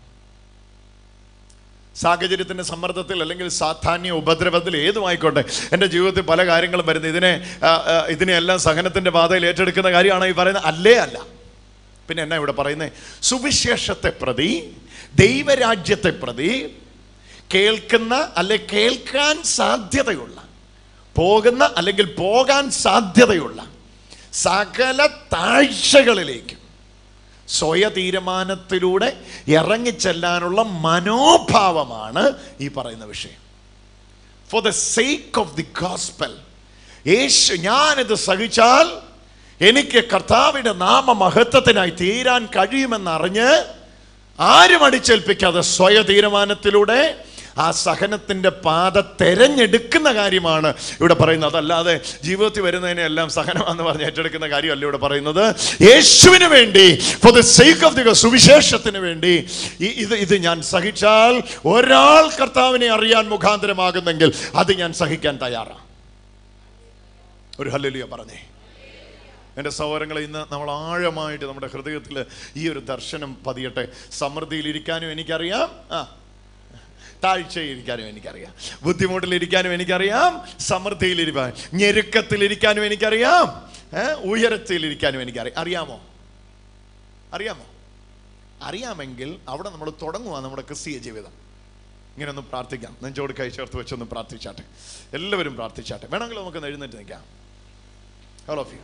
സാഹചര്യത്തിൻ്റെ സമ്മർദ്ദത്തിൽ അല്ലെങ്കിൽ സാധാന്യ ഉപദ്രവത്തിൽ ഏതുമായിക്കോട്ടെ എൻ്റെ ജീവിതത്തിൽ പല കാര്യങ്ങളും വരുന്നത്, ഇതിനെ ഇതിനെയെല്ലാം സഹനത്തിൻ്റെ പാതയിൽ ഏറ്റെടുക്കുന്ന കാര്യമാണോ ഈ പറയുന്നത്? അല്ലേ അല്ല. പിന്നെ എന്നാ ഇവിടെ പറയുന്നത്? സുവിശേഷത്തെ പ്രതി, ദൈവരാജ്യത്തെ പ്രതി കേൾക്കുന്ന അല്ലെ കേൾക്കാൻ സാധ്യതയുള്ള, പോകുന്ന അല്ലെങ്കിൽ പോകാൻ സാധ്യതയുള്ള സകല താഴ്ചകളിലേക്കും സ്വയ തീരുമാനത്തിലൂടെ ഇറങ്ങിച്ചെല്ലാനുള്ള മനോഭാവമാണ് ഈ പറയുന്ന വിഷയം. For the sake of the gospel, യേശു ഞാനിത് സഹിച്ചാൽ എനിക്ക് കർത്താവിൻ്റെ നാമ മഹത്വത്തിനായി തീരാൻ കഴിയുമെന്നറിഞ്ഞ് ആരും അടിച്ചേൽപ്പിക്കാതെ സ്വയ തീരുമാനത്തിലൂടെ ആ സഹനത്തിൻ്റെ പാത തെരഞ്ഞെടുക്കുന്ന കാര്യമാണ് ഇവിടെ പറയുന്നത്. അതല്ലാതെ ജീവിതത്തിൽ വരുന്നതിനെല്ലാം സഹനമാണെന്ന് പറഞ്ഞ് ഏറ്റെടുക്കുന്ന കാര്യമല്ല ഇവിടെ പറയുന്നത്. യേശുവിന് വേണ്ടി, for the sake of the സുവിശേഷത്തിന് വേണ്ടി ഇത് ഇത് ഞാൻ സഹിച്ചാൽ ഒരാൾ കർത്താവിനെ അറിയാൻ മുഖാന്തരമാകുന്നെങ്കിൽ അത് ഞാൻ സഹിക്കാൻ തയ്യാറാണ്. ഒരു ഹല്ലേലൂയ പറഞ്ഞേ. എൻ്റെ സഹോദരങ്ങളെ, ഇന്ന് നമ്മൾ ആഴമായിട്ട് നമ്മുടെ ഹൃദയത്തിൽ ഈ ഒരു ദർശനം പതിയട്ടെ. സമൃദ്ധിയിലിരിക്കാനും എനിക്കറിയാം, ആ താഴ്ചയിലിരിക്കാനും എനിക്കറിയാം, ബുദ്ധിമുട്ടിലിരിക്കാനും എനിക്കറിയാം, സമൃദ്ധിയിലിരിക്കാൻ, ഞെരുക്കത്തിലിരിക്കാനും എനിക്കറിയാം, ഉയരത്തിലിരിക്കാനും എനിക്കറിയാം. അറിയാമോ? അറിയാമോ? അറിയാമെങ്കിൽ അവിടെ നമ്മൾ തുടങ്ങുക നമ്മുടെ ക്രിസ്തീയ ജീവിതം. ഇങ്ങനെ ഒന്ന് പ്രാർത്ഥിക്കാം. നെഞ്ചോട് കൈ ചേർത്ത് വെച്ചൊന്ന് പ്രാർത്ഥിച്ചാട്ടെ. എല്ലാവരും പ്രാർത്ഥിച്ചാട്ടെ. വേണമെങ്കിൽ നമുക്കൊന്ന് എഴുന്നേറ്റ് നിൽക്കാം. All of you.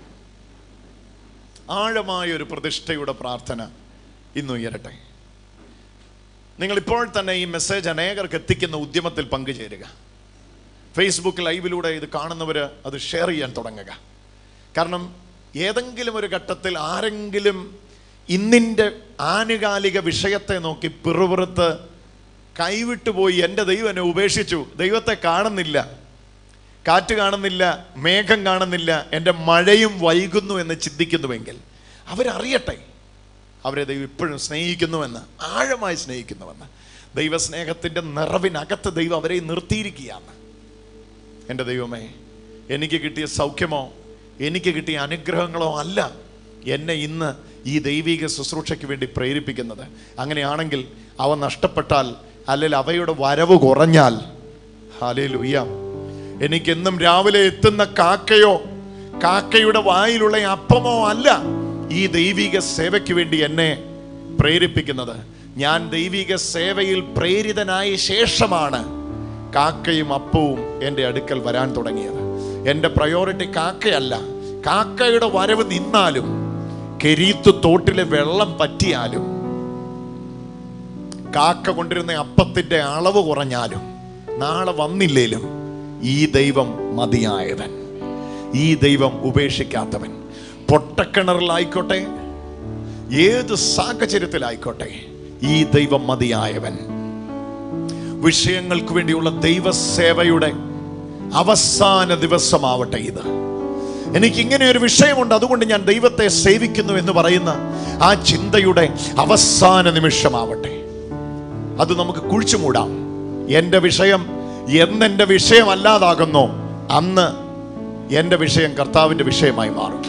ആഴമായ ഒരു പ്രതിഷ്ഠയുടെ പ്രാർത്ഥന ഇന്ന് ഉയരട്ടെ. നിങ്ങൾ ഇപ്പോൾ തന്നെ ഈ മെസ്സേജ് അനേകർക്ക് എത്തിക്കുന്ന ഉദ്യമത്തിൽ പങ്കുചേരുക. ഫേസ്ബുക്ക് ലൈവിലൂടെ ഇത് കാണുന്നവർ അത് ഷെയർ ചെയ്യാൻ തുടങ്ങുക. കാരണം ഏതെങ്കിലും ഒരു ഘട്ടത്തിൽ ആരെങ്കിലും ഇന്നിൻ്റെ ആനുകാലിക വിഷയത്തെ നോക്കി പിറുപിറുത്ത് കൈവിട്ടുപോയി, എൻ്റെ ദൈവം എന്നെ ഉപേക്ഷിച്ചു, ദൈവത്തെ കാണുന്നില്ല, കാറ്റ് കാണുന്നില്ല, മേഘം കാണുന്നില്ല, എൻ്റെ മഴയും വൈകുന്നു എന്ന് ചിന്തിക്കുന്നുവെങ്കിൽ അവരറിയട്ടെ അവരെ ദൈവം ഇപ്പോഴും സ്നേഹിക്കുന്നുവെന്ന്, ആഴമായി സ്നേഹിക്കുന്നുവെന്ന്. ദൈവസ്നേഹത്തിൻ്റെ നിറവിനകത്ത് ദൈവം അവരെ നിർത്തിയിരിക്കുകയാണ്. എൻ്റെ ദൈവമേ, എനിക്ക് കിട്ടിയ സൗഖ്യമോ എനിക്ക് കിട്ടിയ അനുഗ്രഹങ്ങളോ അല്ല എന്നെ ഇന്ന് ഈ ദൈവിക ശുശ്രൂഷയ്ക്ക് വേണ്ടി പ്രേരിപ്പിക്കുന്നത്. അങ്ങനെയാണെങ്കിൽ അവ നഷ്ടപ്പെട്ടാൽ, അല്ലെങ്കിൽ അവയുടെ വരവ് കുറഞ്ഞാൽ, ഹല്ലേലൂയ, എനിക്കെന്നും രാവിലെ എത്തുന്ന കാക്കയോ കാക്കയുടെ വായിലുള്ള അപ്പമോ അല്ല ഈ ദൈവിക സേവയ്ക്ക് വേണ്ടി എന്നെ പ്രേരിപ്പിക്കുന്നത്. ഞാൻ ദൈവിക സേവയിൽ പ്രേരിതനായ ശേഷമാണ് കാക്കയും അപ്പവും എൻ്റെ അടുക്കൽ വരാൻ തുടങ്ങിയത്. എൻ്റെ പ്രയോറിറ്റി കാക്കയല്ല. കാക്കയുടെ വരവ് നിന്നാലും, കെരീത്ത് തോട്ടിലെ വെള്ളം പറ്റിയാലും, കാക്ക കൊണ്ടിരുന്ന അപ്പത്തിൻ്റെ അളവ് കുറഞ്ഞാലും, നാളെ വന്നില്ലേലും ഈ ദൈവം മതിയായവൻ, ഈ ദൈവം ഉപേക്ഷിക്കാത്തവൻ. പൊട്ടക്കിണറിലായിക്കോട്ടെ, ഏത് സാഹചര്യത്തിലായിക്കോട്ടെ, ഈ ദൈവം മതിയായവൻ. വിഷയങ്ങൾക്ക് വേണ്ടിയുള്ള ദൈവസേവയുടെ അവസാന ദിവസമാവട്ടെ ഇത്. എനിക്കിങ്ങനെ ഒരു വിഷയമുണ്ട്, അതുകൊണ്ട് ഞാൻ ദൈവത്തെ സേവിക്കുന്നു എന്ന് പറയുന്ന ആ ചിന്തയുടെ അവസാന നിമിഷമാവട്ടെ. അത് നമുക്ക് കുഴിച്ചു മൂടാം. എൻ്റെ വിഷയം എന്നെൻ്റെ വിഷയമല്ലാതാകുന്നോ അന്ന് എൻ്റെ വിഷയം കർത്താവിൻ്റെ വിഷയമായി മാറും.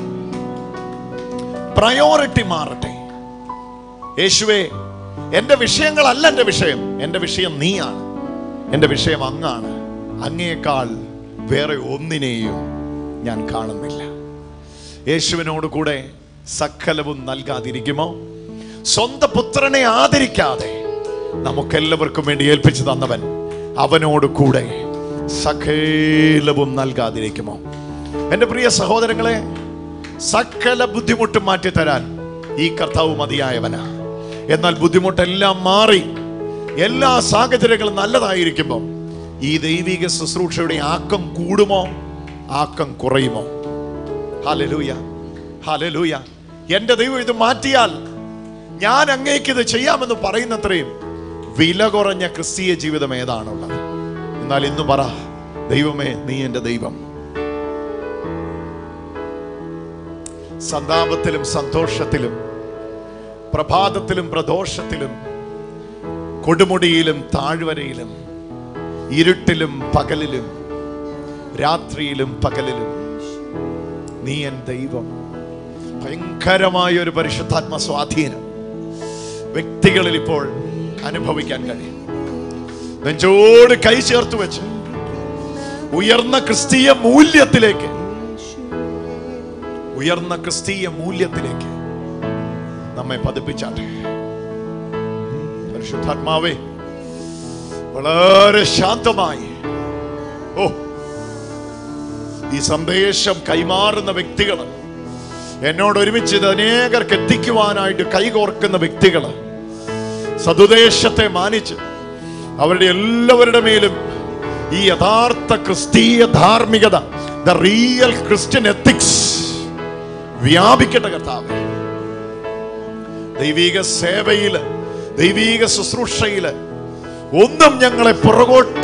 പ്രയോറിറ്റി മാറട്ടെ. യേശുവേ, എൻ്റെ വിഷയങ്ങളല്ല എൻ്റെ വിഷയം, എൻ്റെ വിഷയം നീയാണ്, എൻ്റെ വിഷയം അങ്ങാണ്. അങ്ങയേക്കാൾ വേറെ ഒന്നിനെയും ഞാൻ കാണുന്നില്ല. യേശുവിനോട് കൂടെ സകലവും നൽകാതിരിക്കുമോ? സ്വന്തം പുത്രനെ ആദരിക്കാതെ നമുക്കെല്ലാവർക്കും വേണ്ടി ഏൽപ്പിച്ചു തന്നവൻ അവനോട് കൂടെ സകലവും നൽകാതിരിക്കുമോ? എൻ്റെ പ്രിയ സഹോദരങ്ങളെ, സകല ബുദ്ധിമുട്ടും മാറ്റിത്തരാൻ ഈ കർത്താവ് മതിയായവനാ. എന്നാൽ ബുദ്ധിമുട്ടെല്ലാം മാറി എല്ലാ സാഹചര്യങ്ങളും നല്ലതായിരിക്കുമ്പോൾ ഈ ദൈവിക ശുശ്രൂഷയുടെ ആക്കം കൂടുമോ ആക്കം കുറയുമോ? Hallelujah, hallelujah. എൻ്റെ ദൈവം ഇത് മാറ്റിയാൽ ഞാൻ അങ്ങേക്ക് ഇത് ചെയ്യാമെന്ന് പറയുന്നത്രയും വില കുറഞ്ഞ ക്രിസ്തീയ ജീവിതം ഏതാണുള്ളത്? എന്നാൽ ഇന്ന് പറ, ദൈവമേ, നീ എൻ്റെ ദൈവം. സന്താപത്തിലും സന്തോഷത്തിലും, പ്രഭാതത്തിലും പ്രദോഷത്തിലും, കൊടുമുടിയിലും താഴ്വരയിലും, ഇരുട്ടിലും പകലിലും, രാത്രിയിലും പകലിലും നീ എൻ ദൈവം. ഭയങ്കരമായ ഒരു പരിശുദ്ധാത്മ സ്വാധീനം വ്യക്തികളിൽ ഇപ്പോൾ അനുഭവിക്കാൻ കഴിയും. നെഞ്ചോട് കൈ ചേർത്ത് വെച്ച് ഉയർന്ന ക്രിസ്തീയ മൂല്യത്തിലേക്ക് ഉയർന്ന ക്രിസ്തീയ മൂല്യത്തിലേക്ക് നമ്മെ പതിപ്പിച്ചാട്ടെ. പരിശുദ്ധാത്മാവേ, വളരെ ശാന്തമായി ഓ ഈ സന്ദേശം കൈമാറുന്ന വ്യക്തികൾ, എന്നോട് ഒരുമിച്ച് ഇത് അനേകർക്ക് എത്തിക്കുവാനായിട്ട് കൈകോർക്കുന്ന വ്യക്തികൾ, സതുദ്ദേശത്തെ മാനിച്ച് അവരുടെ എല്ലാവരുടെ മേലും ഈ യഥാർത്ഥ ക്രിസ്തീയ ധാർമ്മികത, ദ റിയൽ ക്രിസ്ത്യൻ എത്തിക്സ് വ്യാപിക്കട്ടെ കർത്താവേ. ദൈവിക സേവയില്, ദൈവിക ശുശ്രൂഷയില് ഒന്നും ഞങ്ങളെ പുറകോട്ട്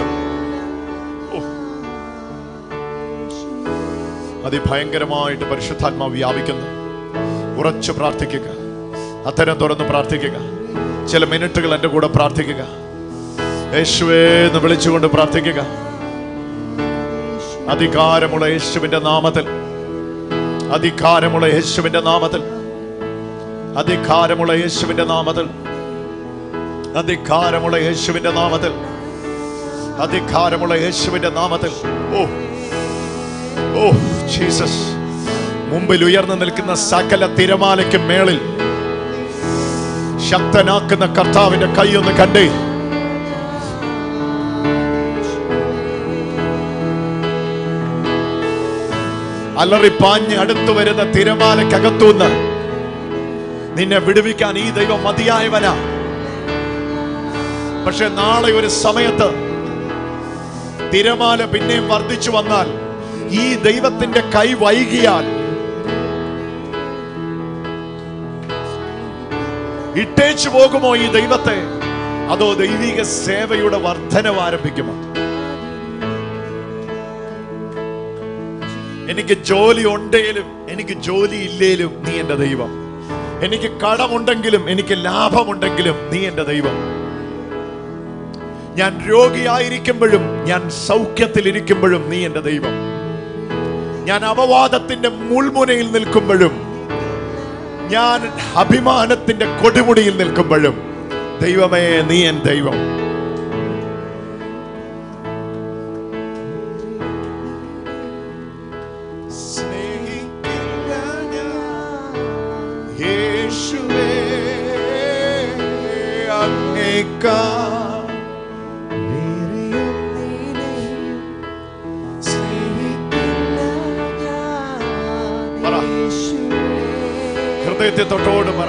അതിഭയങ്കരമായിട്ട് പരിശുദ്ധാത്മാവ് വ്യാപിക്കുന്നു. ഉറച്ചു പ്രാർത്ഥിക്കുക, അത്തരം തുറന്ന് പ്രാർത്ഥിക്കുക. ചില മിനിറ്റുകൾ എൻ്റെ കൂടെ പ്രാർത്ഥിക്കുക. യേശുവേ എന്ന് വിളിച്ചുകൊണ്ട് പ്രാർത്ഥിക്കുക. അധികാരമുള്ള യേശുവിന്റെ നാമത്തിൽ, അധികാരമുള്ള യേശുവിന്റെ നാമത്തിൽ, അധികാരമുള്ള യേശുവിന്റെ നാമത്തിൽ, അധികാരമുള്ള യേശുവിന്റെ നാമത്തിൽ, അധികാരമുള്ള യേശുവിന്റെ നാമത്തിൽ. ഓ ഓ ജീസസ്, മുമ്പിൽ ഉയർന്നു നിൽക്കുന്ന സകല തിരമാലയ്ക്ക് മേളിൽ ശക്തനാക്കുന്ന കർത്താവിന്റെ കൈയൊന്ന് കണ്ടേ. അലറിപ്പാഞ്ഞ് അടുത്തു വരുന്ന തിരമാലക്കകത്തുനിന്ന് നിന്നെ വിടുവിക്കാൻ ഈ ദൈവം മതിയായവനാ. പക്ഷെ നാളെ ഒരു സമയത്ത് തിരമാല പിന്നെയും വർദ്ധിച്ചു വന്നാൽ, ഈ ദൈവത്തിന്റെ കൈ വൈകിയാൽ ഇട്ടേച്ചു പോകുമോ ഈ ദൈവത്തെ? അതോ ദൈവിക സേവയുടെ വർധനവ് ആരംഭിക്കുമോ? എനിക്ക് ജോലി ഉണ്ടെങ്കിലും എനിക്ക് ജോലി ഇല്ലേലും നീ എന്റെ ദൈവം. എനിക്ക് കടമുണ്ടെങ്കിലും എനിക്ക് ലാഭമുണ്ടെങ്കിലും നീ എന്റെ ദൈവം. ഞാൻ രോഗിയായിരിക്കുമ്പോഴും ഞാൻ സൗഖ്യത്തിലിരിക്കുമ്പോഴും നീ എന്റെ ദൈവം. ഞാൻ അപവാദത്തിന്റെ മുൾമുനയിൽ നിൽക്കുമ്പോഴും ഞാൻ അഭിമാനത്തിന്റെ കൊടുമുടിയിൽ നിൽക്കുമ്പോഴും ദൈവമേ നീ എൻ ദൈവം. യേശുവേ അങ്ങേക്കാ ഹൃദയത്തെ തൊട്ടോട് പറ.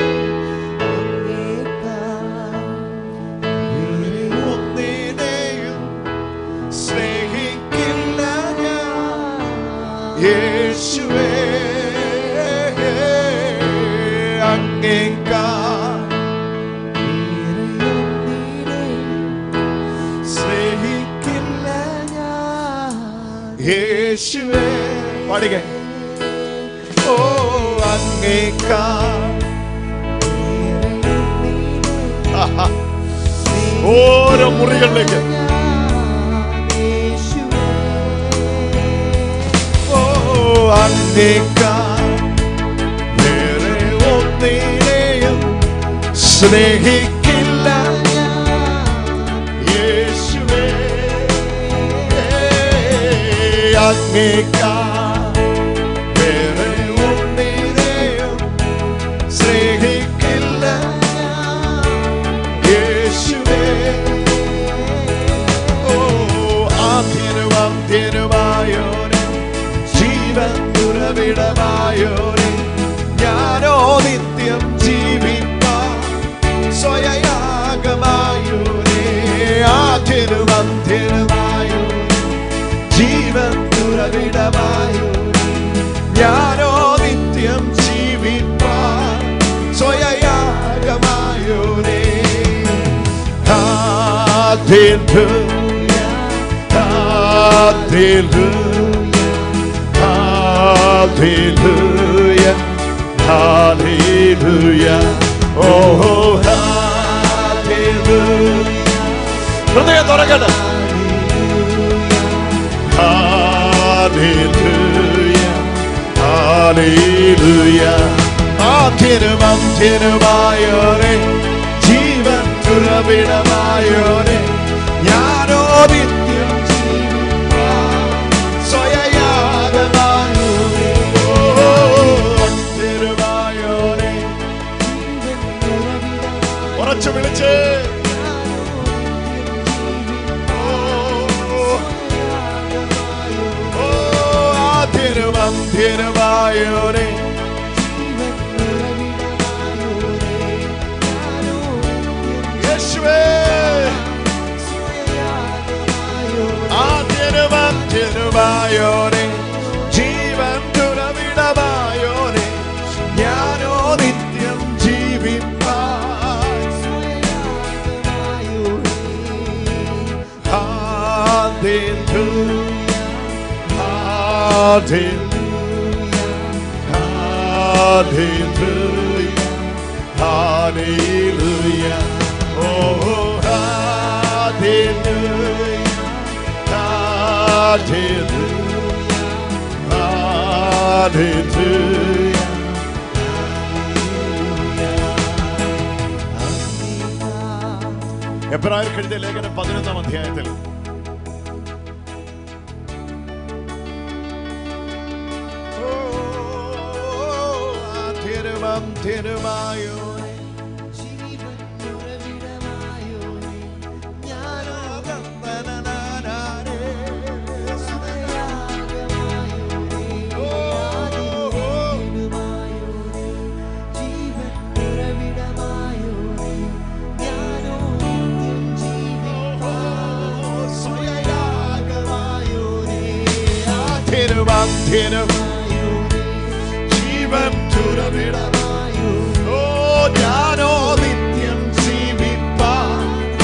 ഒന്നിനെയും സ്നേഹിക്കില്ല ഞാൻ യേശുവേ അങ്ങേക്കാ സ്നേഹിക്കില്ല ഞാൻ യേശുവേ. പാടുക. ഓ അങ്ങേക്കാ ഓരോ മുറികളിലേക്ക് ഓ അങ്ങേക്കാ വേറെ ഒന്നിനെയും സ്നേഹിക്കില്ല യേശുവേ അങ്ങേക്കാ ോരെ ഞാനോ നിത്യം ജീവിപ്പാൻ സ്വയയാഗമായോരേ ആദ്യനും അന്ത്യനുമായോരേ ജീവൻ തുറവിടമായോരേ ഞാനോ നിത്യം ജീവിപ്പാൻ സ്വയയാഗമായോരേ. Hallelujah hallelujah Hallelujah, oh hallelujah. ഹൃദയം തുറക്കട്ടെ. Hallelujah, Hallelujah. ആദ്യനും അന്ത്യനുമായോരേ ജീവൻ തുറവിടമായോരേ ഞാനോ നിത്യം ജീവിപ്പാൻ സ്വയയാഗമായോരേ ഉറച്ചു വിളിച്ച് ആദ്യനും അന്ത്യനുമായോരേ യേശുവേ ആദ്യനും അന്ത്യനുമായോരേ ജീവൻ തുറവിടമായോരേ ഞാനോ നിത്യം ജീവിപ്പാൻ Hallelujah, Hallelujah, Hallelujah, oh Hallelujah, Hallelujah, Hallelujah. എബ്രായർക്ക് എഴുതിയ ലേഖനം പതിനൊന്നാം അധ്യായത്തിൽ തിരുമായോരേ ജീവൻ ഉറവിടമായോരേ ഞാനോ കമ്പനനാരേ സ്വയയാഗമായോരേ ആദിനുമായോരേ ജീവൻ ഉറവിടമായോരേ ഞാനോ നിത്യം ജീവിപ്പാൻ സ്വയയാഗമായോരേ ജീവൻ തുറവിടമായോ. ഓ ഞാനോ നിത്യം ജീവിപ്പാൻ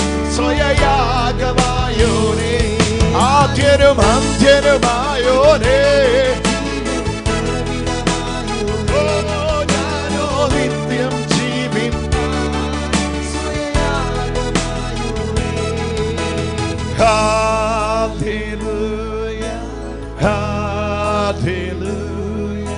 സ്വയയാഗമായോനേ, ആദ്യനും അന്ത്യനുമായോനേ. ഓ ഞാനോ നിത്യം ജീവിപ്പാൻ സ്വയയാഗമായോനേ. Hallelujah, hallelujah,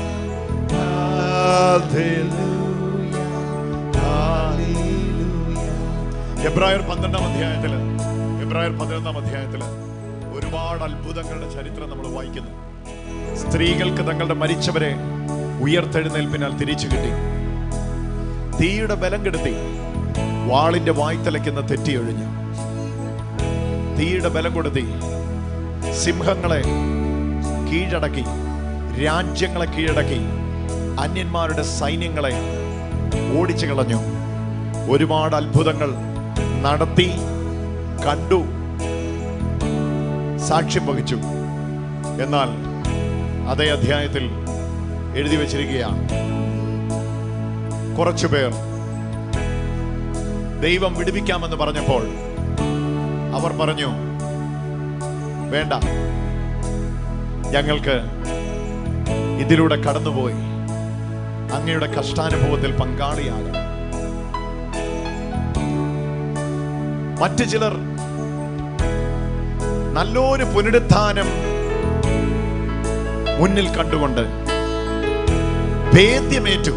hallelujah, hallelujah. എബ്രായർ പന്ത്രണ്ടാം അധ്യായത്തില് എബ്രായർ പതിനൊന്നാം അധ്യായത്തില് ഒരുപാട് അത്ഭുതങ്ങളുടെ ചരിത്രം നമ്മൾ വായിക്കുന്നു. സ്ത്രീകൾക്ക് തങ്ങളുടെ മരിച്ചവരെ ഉയർത്തെഴുന്നേൽപ്പിനാൽ തിരിച്ചു കിട്ടി. തീയുടെ ബലം കെടുത്തി വാളിന്റെ വായ്ത്തലയ്ക്കുന്ന തെറ്റിയൊഴിഞ്ഞു. തീയുടെ ബലം കൊടുത്തി സിംഹങ്ങളെ കീഴടക്കി, രാജ്യങ്ങളെ കീഴടക്കി, അന്യന്മാരുടെ സൈന്യങ്ങളെ ഓടിച്ചു കളഞ്ഞു. ഒരുപാട് അത്ഭുതങ്ങൾ നടത്തി, കണ്ടു, സാക്ഷ്യം വഹിച്ചു. എന്നാൽ അതേ അധ്യായത്തിൽ എഴുതി വച്ചിരിക്കുകയാണ്, കുറച്ചു പേർ ദൈവം വിടുവിക്കാമെന്ന് പറഞ്ഞപ്പോൾ അവർ പറഞ്ഞു, വേണ്ട, ഞങ്ങൾക്ക് ഇതിലൂടെ കടന്നുപോയി അങ്ങയുടെ കഷ്ടാനുഭവത്തിൽ പങ്കാളിയാകാം. മറ്റു ചിലർ നല്ലൊരു പുനരുത്ഥാനം മുന്നിൽ കണ്ടുകൊണ്ട് ഭേദ്യമേറ്റു.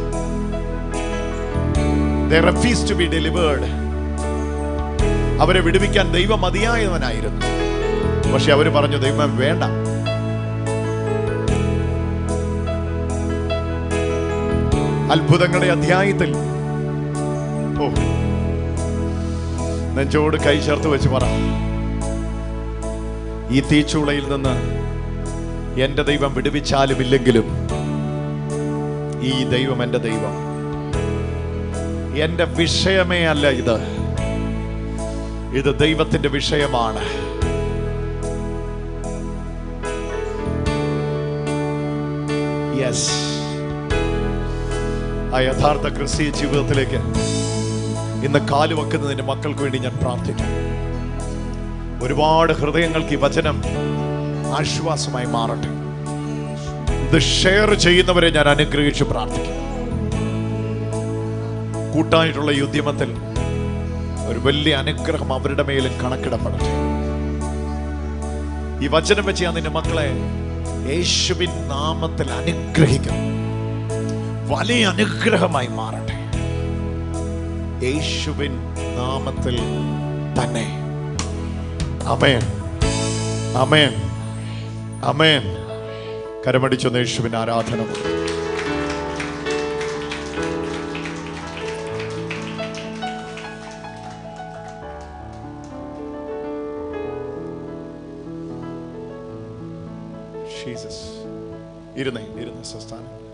They refused to be delivered. അവരെ വിടുവിക്കാൻ ദൈവം മതിയായവനായിരുന്നു. പക്ഷെ അവര് പറഞ്ഞു, ദൈവം വേണ്ട. അത്ഭുതങ്ങളുടെ അധ്യായത്തിൽ ഓ നെഞ്ചോട് കൈ ചേർത്ത് വെച്ച് പറ, ഈ തീച്ചൂളയിൽ നിന്ന് എന്റെ ദൈവം വിടുവിച്ചാലും ഇല്ലെങ്കിലും ഈ ദൈവം എന്റെ ദൈവം. എന്റെ വിഷയമേ അല്ല ഇത്, ഇത് ദൈവത്തിന്റെ വിഷയമാണ്. യെസ്, ആ യഥാർത്ഥ ക്രിസ്തീയ ജീവിതത്തിലേക്ക് ഇന്ന് കാലുവെക്കുന്നതിന്റെ മക്കൾക്ക് വേണ്ടി ഞാൻ പ്രാർത്ഥിക്കും. ഒരുപാട് ഹൃദയങ്ങൾക്ക് ഈ വചനം ആശ്വാസമായി മാറട്ടെ. ഇത് ഷെയർ ചെയ്യുന്നവരെ ഞാൻ അനുഗ്രഹിച്ച് പ്രാർത്ഥിക്കും. കൂട്ടായിട്ടുള്ള ഈ ഉദ്യമത്തിൽ ഒരു വലിയ അനുഗ്രഹം അവരുടെ മേലും കണക്കിടപ്പെടട്ടെ. ഈ വചനം വെച്ച് ഞാൻ നിന്റെ മക്കളെ യേശുവിൻ നാമത്തിൽ അനുഗ്രഹിക്കും. വലിയ അനുഗ്രഹമായി മാറട്ടെ യേശുവിൻ നാമത്തിൽ തന്നെ. ആമേൻ, ആമേൻ, ആമേൻ. കരമടിച്ചൊന്ന് യേശുവിന് ആരാധന. ജീസസ്. ഇരുന്നേ, ഇരുന്ന് സ്വസ്ഥാനം.